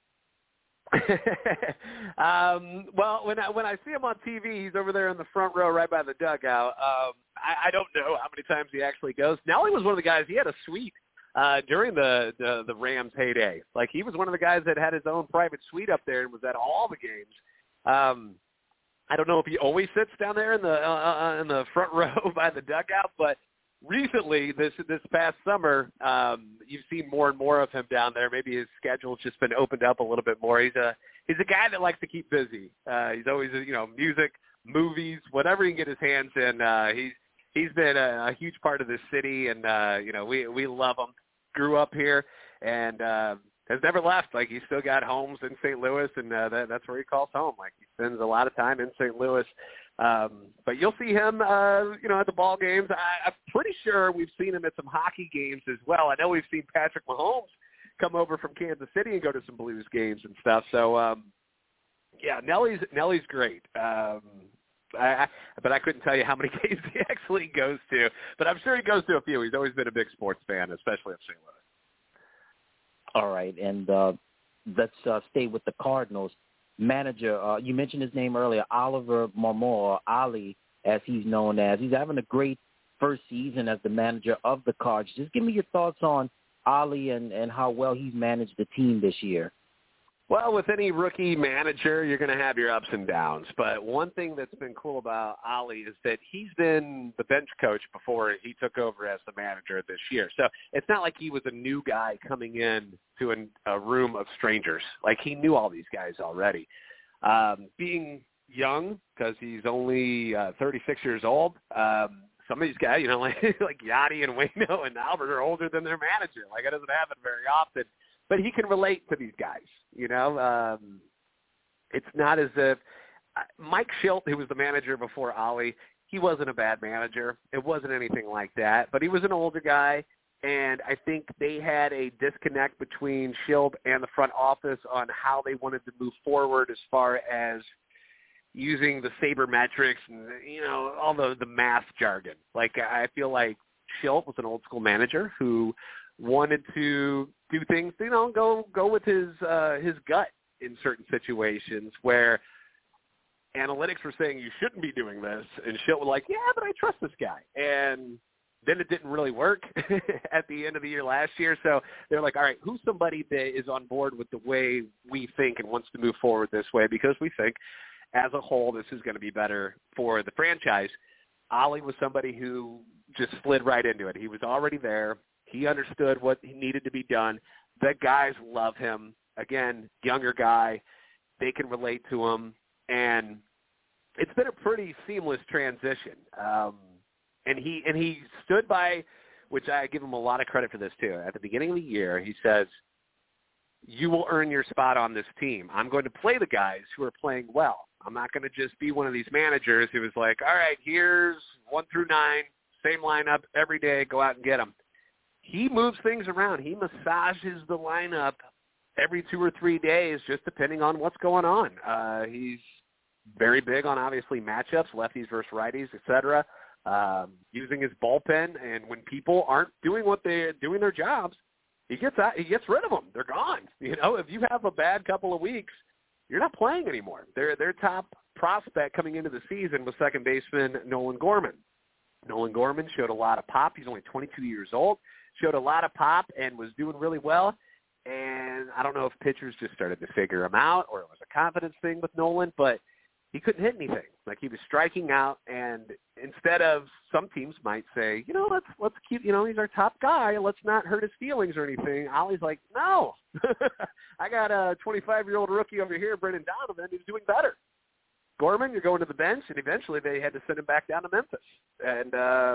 Well, when I see him on TV, he's over there in the front row right by the dugout. I don't know how many times he actually goes. Nelly was one of the guys, he had a suite during the Rams' heyday. Like, he was one of the guys that had his own private suite up there and was at all the games. I don't know if he always sits down there in the front row by the dugout, but recently, this past summer, you've seen more and more of him down there. Maybe his schedule's just been opened up a little bit more. He's a guy that likes to keep busy. He's always, music, movies, whatever he can get his hands in. He's been a huge part of this city, and we love him. Grew up here, and has never left. Like, he's still got homes in St. Louis, and that's where he calls home. Like, he spends a lot of time in St. Louis. But you'll see him, at the ball games. I'm pretty sure we've seen him at some hockey games as well. I know we've seen Patrick Mahomes come over from Kansas City and go to some Blues games and stuff. So, Nelly's great. But I couldn't tell you how many games he actually goes to. But I'm sure he goes to a few. He's always been a big sports fan, especially of St. Louis. All right, and let's stay with the Cardinals. Manager, you mentioned his name earlier, Oliver Marmol, or Ali, as he's known as. He's having a great first season as the manager of the Cards. Just give me your thoughts on Ali and how well he's managed the team this year. Well, with any rookie manager, you're going to have your ups and downs. But one thing that's been cool about Ali is that he's been the bench coach before he took over as the manager this year. So it's not like he was a new guy coming in to a room of strangers. Like, he knew all these guys already. Being young, because he's only 36 years old, some of these guys, like Yachty and Waino and Albert are older than their manager. Like, it doesn't happen very often. But he can relate to these guys, It's not as if Mike Shildt, who was the manager before Ali, he wasn't a bad manager. It wasn't anything like that. But he was an older guy, and I think they had a disconnect between Shildt and the front office on how they wanted to move forward as far as using the sabermetrics and, all the math jargon. Like, I feel like Shildt was an old-school manager who wanted to do things, go with his gut in certain situations where analytics were saying you shouldn't be doing this, and Shildt was like, yeah, but I trust this guy. And then it didn't really work at the end of the year last year. So they're like, all right, who's somebody that is on board with the way we think and wants to move forward this way, because we think as a whole this is going to be better for the franchise. Ali was somebody who just slid right into it. He was already there. He understood what needed to be done. The guys love him. Again, younger guy. They can relate to him. And it's been a pretty seamless transition. And he stood by, which I give him a lot of credit for this too. At the beginning of the year, he says, you will earn your spot on this team. I'm going to play the guys who are playing well. I'm not going to just be one of these managers who is like, all right, here's 1 through 9, same lineup every day, go out and get them. He moves things around. He massages the lineup every 2 or 3 days, just depending on what's going on. He's very big on, obviously, matchups, lefties versus righties, et cetera, using his bullpen. And when people aren't doing what they're doing their jobs, he gets rid of them. They're gone. You know, if you have a bad couple of weeks, you're not playing anymore. Their top prospect coming into the season was second baseman Nolan Gorman. Nolan Gorman showed a lot of pop. He's only 22 years old, showed a lot of pop and was doing really well. And I don't know if pitchers just started to figure him out or it was a confidence thing with Nolan, but he couldn't hit anything. Like, he was striking out, and instead of, some teams might say, you know, let's keep, you know, he's our top guy, let's not hurt his feelings or anything. Ollie's like, no, I got a 25-year-old rookie over here, Brendan Donovan, who's doing better. Gorman, you're going to the bench, and eventually they had to send him back down to Memphis. And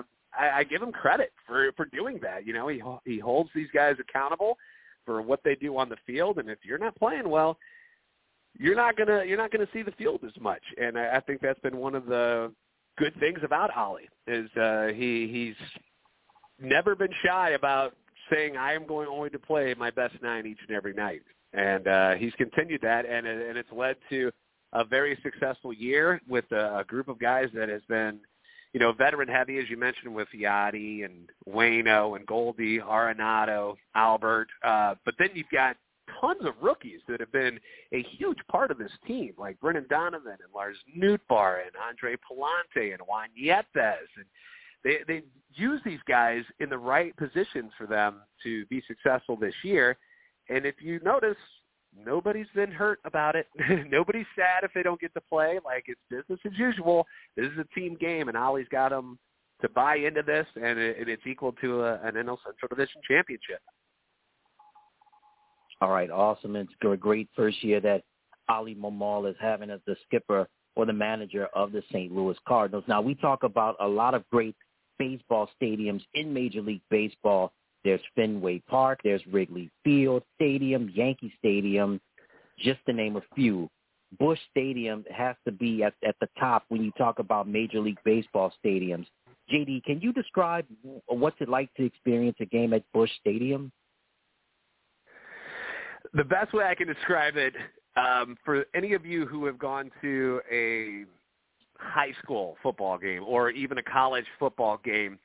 I give him credit for doing that. You know, he holds these guys accountable for what they do on the field, and if you're not playing well, you're not gonna see the field as much. And I think that's been one of the good things about Ollie is he's never been shy about saying, I am going only to play my best 9 each and every night. And he's continued that, and it's led to a very successful year with a group of guys that has been, you know, veteran heavy, as you mentioned, with Yadi and Waino and Goldie, Arenado, Albert. But then you've got tons of rookies that have been a huge part of this team, like Brendan Donovan and Lars Nootbaar and Andre Palante and Juan Yepes. And they use these guys in the right positions for them to be successful this year. And if you notice, nobody's been hurt about it. Nobody's sad if they don't get to play. Like, it's business as usual. This is a team game, and Ollie's got them to buy into this, and it's equal to an NL Central Division championship. All right, awesome. It's a great first year that Ollie Marmol is having as the skipper or the manager of the St. Louis Cardinals. Now, we talk about a lot of great baseball stadiums in Major League Baseball. There's Fenway Park, there's Wrigley Field Stadium, Yankee Stadium, just to name a few. Busch Stadium has to be at the top when you talk about Major League Baseball stadiums. JD, can you describe what's it like to experience a game at Busch Stadium? The best way I can describe it, for any of you who have gone to a high school football game or even a college football game,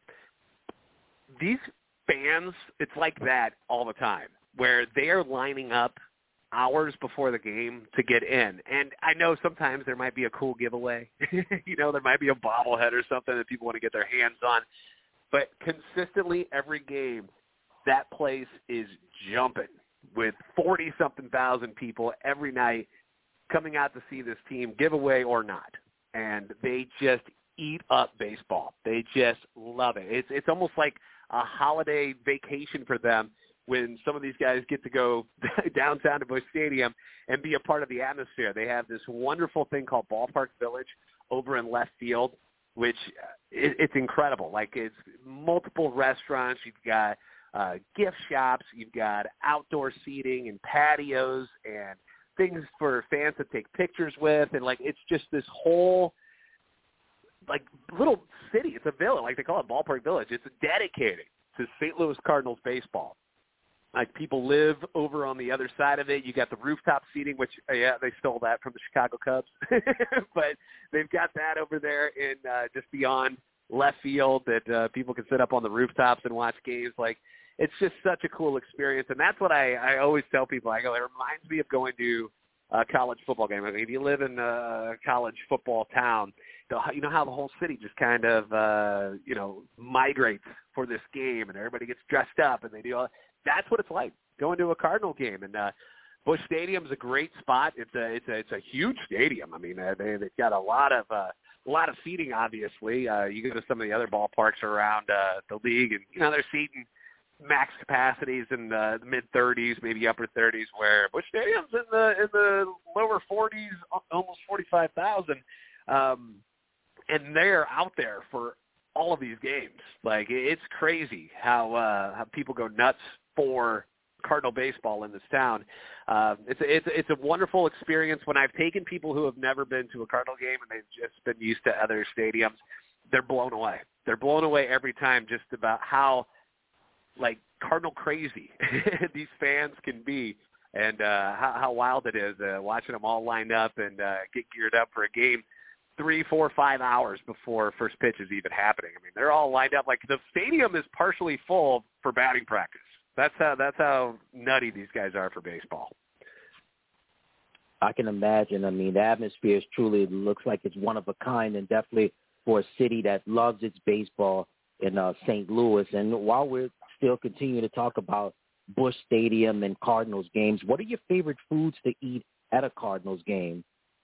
these fans, it's like that all the time, where they are lining up hours before the game to get in. And I know sometimes there might be a cool giveaway. You know, there might be a bobblehead or something that people want to get their hands on. But consistently every game, that place is jumping with 40-something thousand people every night coming out to see this team, giveaway or not. And they just eat up baseball. They just love it. It's almost like a holiday vacation for them when some of these guys get to go downtown to Busch Stadium and be a part of the atmosphere. They have this wonderful thing called Ballpark Village over in left field, which it's incredible. Like, it's multiple restaurants. You've got gift shops. You've got outdoor seating and patios and things for fans to take pictures with. And, like, it's just this whole, like, little city. It's a village. Like, they call it Ballpark Village. It's dedicated to St. Louis Cardinals baseball. Like, people live over on the other side of it. You got the rooftop seating, which, yeah, they stole that from the Chicago Cubs. But they've got that over there in just beyond left field that people can sit up on the rooftops and watch games. Like, it's just such a cool experience. And that's what I always tell people. I go, it reminds me of going to a college football game. I mean, if you live in a college football town, you know how the whole city just kind of, migrates for this game, and everybody gets dressed up, and they do all. That's what it's like going to a Cardinal game. And Busch Stadium's a great spot. It's a huge stadium. I mean, they've got a lot of seating. Obviously, you go to some of the other ballparks around the league, and they're seating max capacities in the mid-30s, maybe upper 30s. Where Busch Stadium's in the lower 40s, almost 45,000. And they're out there for all of these games. Like, it's crazy how people go nuts for Cardinal baseball in this town. It's a wonderful experience. When I've taken people who have never been to a Cardinal game and they've just been used to other stadiums, they're blown away. They're blown away every time just about how, like, Cardinal crazy these fans can be, and how wild it is watching them all lined up and get geared up for a game 3, 4, 5 hours before first pitch is even happening. I mean, they're all lined up. Like, the stadium is partially full for batting practice. That's how nutty these guys are for baseball. I can imagine. I mean, the atmosphere is truly looks like it's one of a kind, and definitely for a city that loves its baseball in St. Louis. And while we're still continuing to talk about Busch Stadium and Cardinals games, what are your favorite foods to eat at a Cardinals game?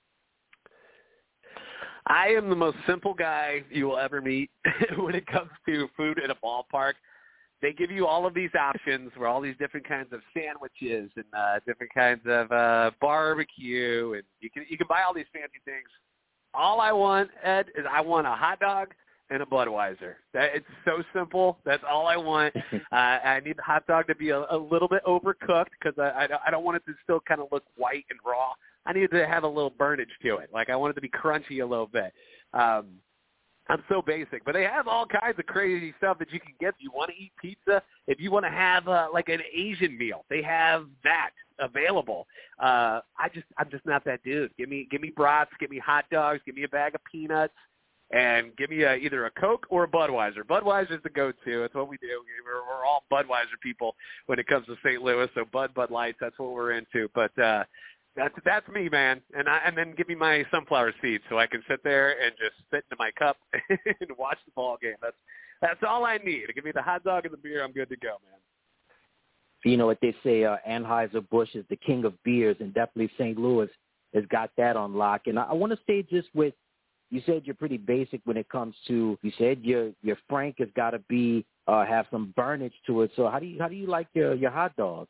I am the most simple guy you will ever meet when it comes to food at a ballpark. They give you all of these options for all these different kinds of sandwiches and different kinds of barbecue, and you can buy all these fancy things. All I want, Ed, is I want a hot dog and a Budweiser. It's so simple. That's all I want. I need the hot dog to be a little bit overcooked because I don't want it to still kind of look white and raw. I need it to have a little burnage to it. Like, I want it to be crunchy a little bit. I'm so basic. But they have all kinds of crazy stuff that you can get. If you want to eat pizza, if you want to have like an Asian meal, they have that available. I'm just not that dude. Give me brats, give me hot dogs, give me a bag of peanuts, and give me either a Coke or a Budweiser. Budweiser's the go-to. That's what we do. We're all Budweiser people when it comes to St. Louis. So Bud Lights, that's what we're into. But that's me, man. And then give me my sunflower seeds so I can sit there and just spit into my cup and watch the ball game. That's all I need. Give me the hot dog and the beer. I'm good to go, man. You know what they say, Anheuser-Busch is the king of beers, and definitely St. Louis has got that on lock. And I want to stay just with, you said you're pretty basic when it comes to, you said your Frank has got to be have some burnage to it. So how do you like your hot dog?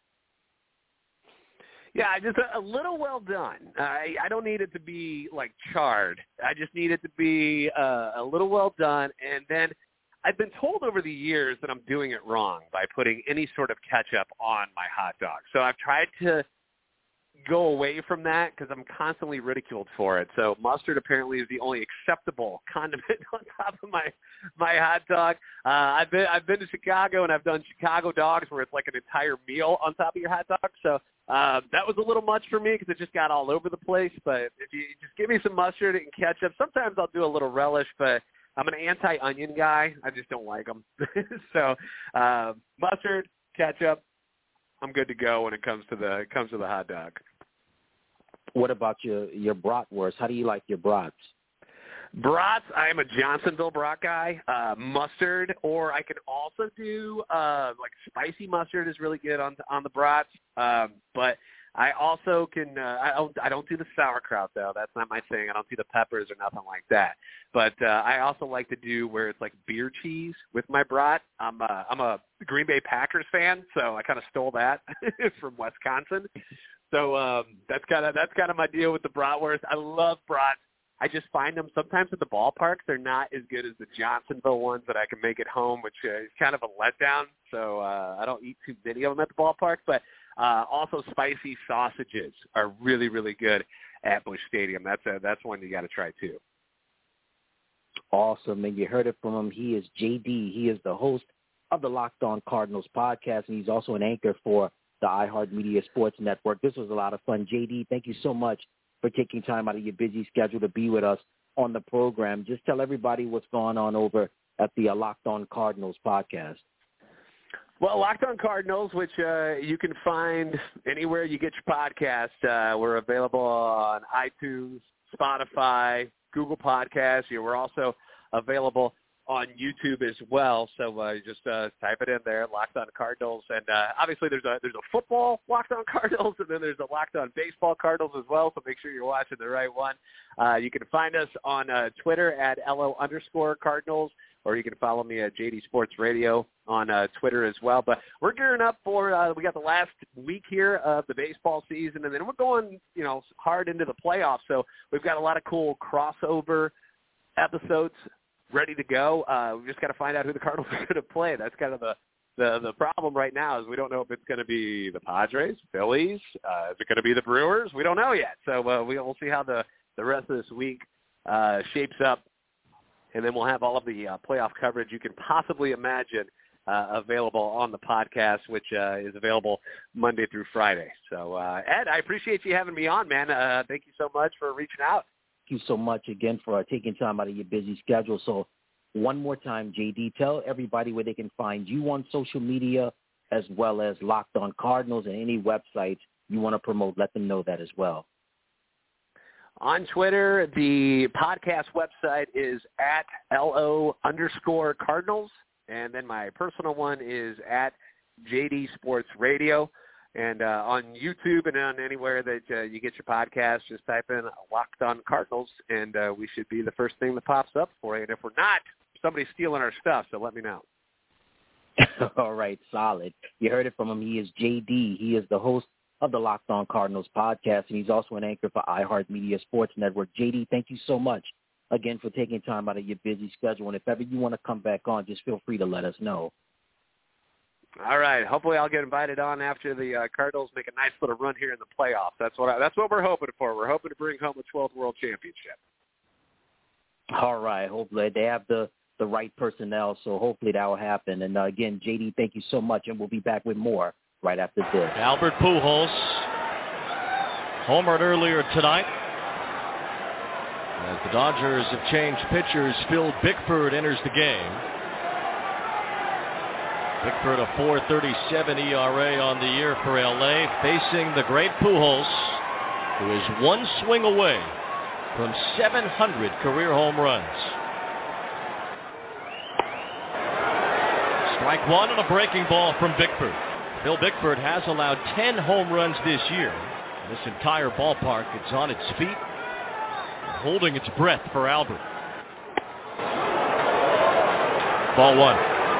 Yeah, just a little well done. I don't need it to be, like, charred. I just need it to be a little well done. And then I've been told over the years that I'm doing it wrong by putting any sort of ketchup on my hot dog. So I've tried to go away from that because I'm constantly ridiculed for it. So mustard apparently is the only acceptable condiment on top of my hot dog. I've been to Chicago, and I've done Chicago dogs where it's like an entire meal on top of your hot dog. So that was a little much for me because it just got all over the place. But if you just give me some mustard and ketchup, sometimes I'll do a little relish, but I'm an anti-onion guy. I just don't like them. So mustard, ketchup, I'm good to go when it comes to the hot dog. What about your bratwurst? How do you like your brats? Brats, I am a Johnsonville brat guy. Mustard, or I can also do like spicy mustard is really good on the brats. But I also can. I don't do the sauerkraut though. That's not my thing. I don't do the peppers or nothing like that. But I also like to do where it's like beer cheese with my brat. I'm a Green Bay Packers fan, so I kind of stole that from Wisconsin. So that's kind of my deal with the bratwurst. I love brats. I just find them sometimes at the ballparks, they're not as good as the Johnsonville ones that I can make at home, which is kind of a letdown. So I don't eat too many of them at the ballpark. But also spicy sausages are really, really good at Busch Stadium. That's one you got to try too. Awesome. And you heard it from him. He is JD. He is the host of the Locked On Cardinals podcast, and he's also an anchor for the iHeartMedia Sports Network. This was a lot of fun. JD, thank you so much for taking time out of your busy schedule to be with us on the program. Just tell everybody what's going on over at the Locked On Cardinals podcast. Well, Locked On Cardinals, which you can find anywhere you get your podcast. We're available on iTunes, Spotify, Google Podcasts. We're also available on YouTube as well. So just type it in there, Locked On Cardinals. And obviously there's a football Locked On Cardinals, and then there's a Locked On Baseball Cardinals as well. So make sure you're watching the right one. You can find us on Twitter at @LO_Cardinals, or you can follow me at JD Sports Radio on Twitter as well. But we're gearing up for we got the last week here of the baseball season, and then we're going hard into the playoffs. So we've got a lot of cool crossover episodes ready to go. We've just got to find out who the Cardinals are going to play. That's kind of The problem right now is we don't know if it's going to be the Padres, Phillies. Is it going to be the Brewers? We don't know yet. So we'll see how the rest of this week shapes up, and then we'll have all of the playoff coverage you can possibly imagine available on the podcast, which is available Monday through Friday. So, Ed, I appreciate you having me on, man. Thank you so much for reaching out. Thank you so much again for taking time out of your busy schedule. So one more time, JD, tell everybody where they can find you on social media as well as Locked On Cardinals and any websites you want to promote. Let them know that as well. On Twitter, the podcast website is at @LO_Cardinals. And then my personal one is at JD Sports Radio. And on YouTube and on anywhere that you get your podcast, just type in Locked On Cardinals, and we should be the first thing that pops up for you. And if we're not, somebody's stealing our stuff, so let me know. All right, solid. You heard it from him. He is JD. He is the host of the Locked On Cardinals podcast, and he's also an anchor for iHeartMedia Sports Network. JD, thank you so much again for taking time out of your busy schedule. And if ever you want to come back on, just feel free to let us know. All right. Hopefully I'll get invited on after the Cardinals make a nice little run here in the playoffs. That's what we're hoping for. We're hoping to bring home a 12th World Championship. All right. Hopefully they have the right personnel, so hopefully that will happen. And, again, JD, thank you so much, and we'll be back with more right after this. Albert Pujols homered earlier tonight. As the Dodgers have changed pitchers, Phil Bickford enters the game. Bickford a 4.37 ERA on the year for LA, facing the great Pujols, who is one swing away from 700 career home runs. Strike one and a breaking ball from Bickford. Phil Bickford has allowed 10 home runs this year. This entire ballpark is on its feet, holding its breath for Albert. Ball one.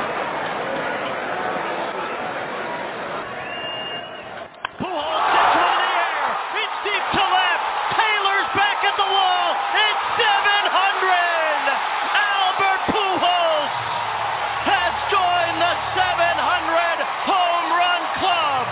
Pujols hits one in the air. It's deep to left. Taylor's back at the wall. It's 700. Albert Pujols has joined the 700 home run club.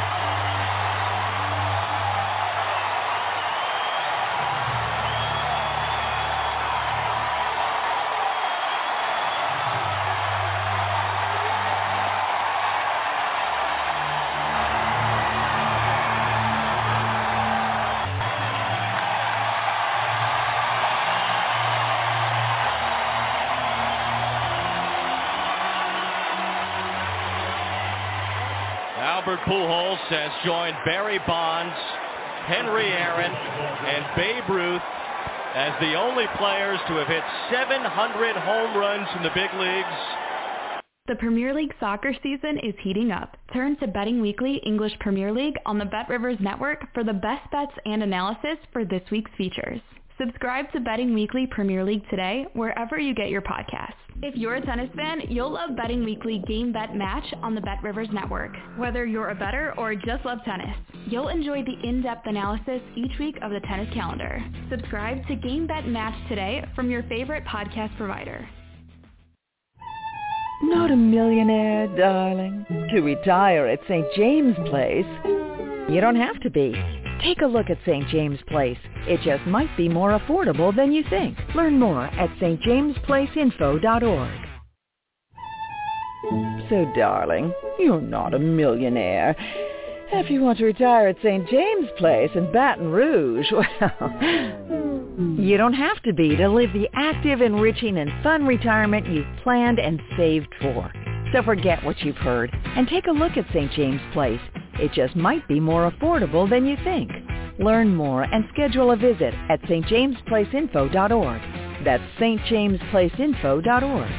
Albert Pujols has joined Barry Bonds, Henry Aaron, and Babe Ruth as the only players to have hit 700 home runs in the big leagues. The Premier League soccer season is heating up. Turn to Betting Weekly English Premier League on the BetRivers Network for the best bets and analysis for this week's features. Subscribe to Betting Weekly Premier League today, wherever you get your podcasts. If you're a tennis fan, you'll love Betting Weekly Game Bet Match on the BetRivers Network. Whether you're a bettor or just love tennis, you'll enjoy the in-depth analysis each week of the tennis calendar. Subscribe to Game Bet Match today from your favorite podcast provider. Not a millionaire, darling. To retire at St. James Place, you don't have to be. Take a look at St. James Place. It just might be more affordable than you think. Learn more at stjamesplaceinfo.org. So, darling, you're not a millionaire. If you want to retire at St. James Place in Baton Rouge, well, you don't have to be to live the active, enriching, and fun retirement you've planned and saved for. So forget what you've heard and take a look at St. James Place. It just might be more affordable than you think. Learn more and schedule a visit at stjamesplaceinfo.org. That's stjamesplaceinfo.org.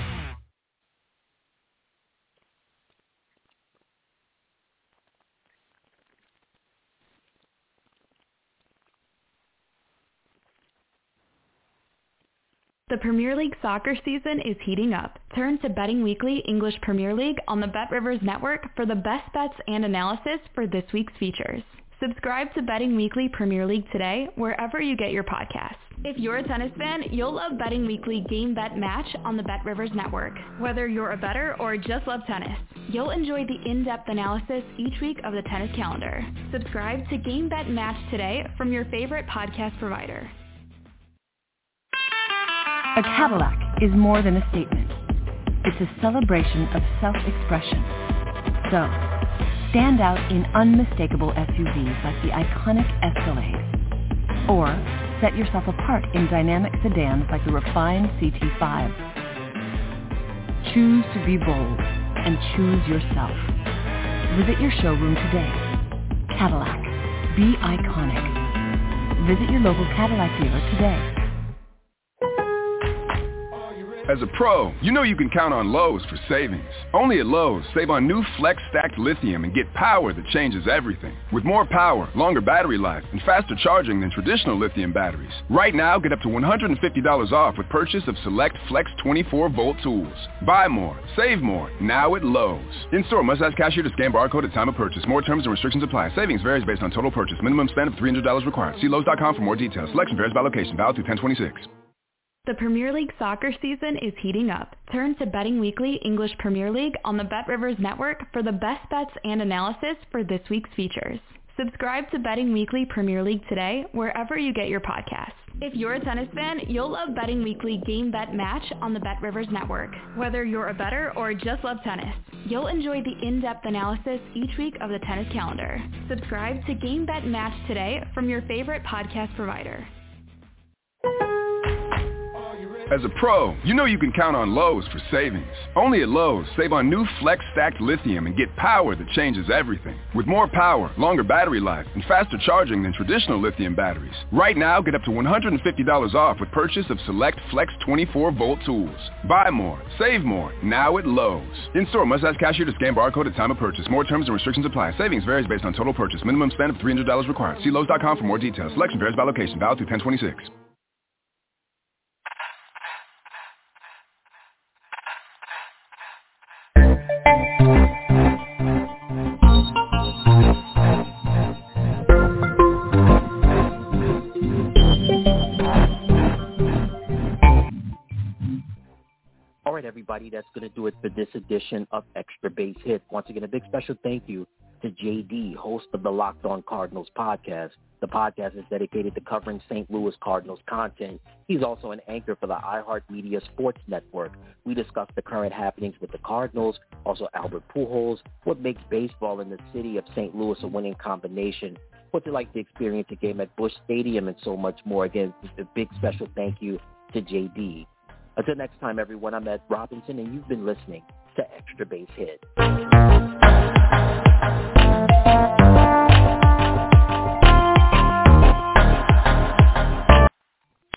The Premier League soccer season is heating up. Turn to Betting Weekly English Premier League on the BetRivers Network for the best bets and analysis for this week's features. Subscribe to Betting Weekly Premier League today, wherever you get your podcasts. If you're a tennis fan, you'll love Betting Weekly Game Bet Match on the BetRivers Network. Whether you're a bettor or just love tennis, you'll enjoy the in-depth analysis each week of the tennis calendar. Subscribe to Game Bet Match today from your favorite podcast provider. A Cadillac is more than a statement. It's a celebration of self-expression. So, stand out in unmistakable SUVs like the iconic Escalade. Or set yourself apart in dynamic sedans like the refined CT5. Choose to be bold and choose yourself. Visit your showroom today. Cadillac. Be iconic. Visit your local Cadillac dealer today. As a pro, you know you can count on Lowe's for savings. Only at Lowe's, save on new Flex Stacked Lithium and get power that changes everything. With more power, longer battery life, and faster charging than traditional lithium batteries. Right now, get up to $150 off with purchase of select Flex 24-volt tools. Buy more, save more, now at Lowe's. In-store, must ask cashier to scan barcode at time of purchase. More terms and restrictions apply. Savings varies based on total purchase. Minimum spend of $300 required. See Lowe's.com for more details. Selection varies by location. Valid through 10/26. The Premier League soccer season is heating up. Turn to Betting Weekly English Premier League on the BetRivers Network for the best bets and analysis for this week's features. Subscribe to Betting Weekly Premier League today wherever you get your podcasts. If you're a tennis fan, you'll love Betting Weekly Game Bet Match on the BetRivers Network. Whether you're a bettor or just love tennis, you'll enjoy the in-depth analysis each week of the tennis calendar. Subscribe to Game Bet Match today from your favorite podcast provider. As a pro, you know you can count on Lowe's for savings. Only at Lowe's, save on new Flex Stacked Lithium and get power that changes everything. With more power, longer battery life, and faster charging than traditional lithium batteries. Right now, get up to $150 off with purchase of select Flex 24-volt tools. Buy more, save more, now at Lowe's. In-store, must ask cashier to scan barcode at time of purchase. More terms and restrictions apply. Savings varies based on total purchase. Minimum spend of $300 required. See Lowe's.com for more details. Selection varies by location. Valid through 10/26. All right, everybody, that's going to do it for this edition of Extra Base Hit. Once again, a big special thank you to JD, host of the Locked On Cardinals podcast. The podcast is dedicated to covering St. Louis Cardinals content. He's also an anchor for the iHeartMedia Sports Network. We discuss the current happenings with the Cardinals, also Albert Pujols, what makes baseball in the city of St. Louis a winning combination, what's it like to experience a game at Busch Stadium, and so much more. Again, just a big special thank you to JD. Until next time, everyone, I'm Ed Robinson, and you've been listening to Extra Base Hit.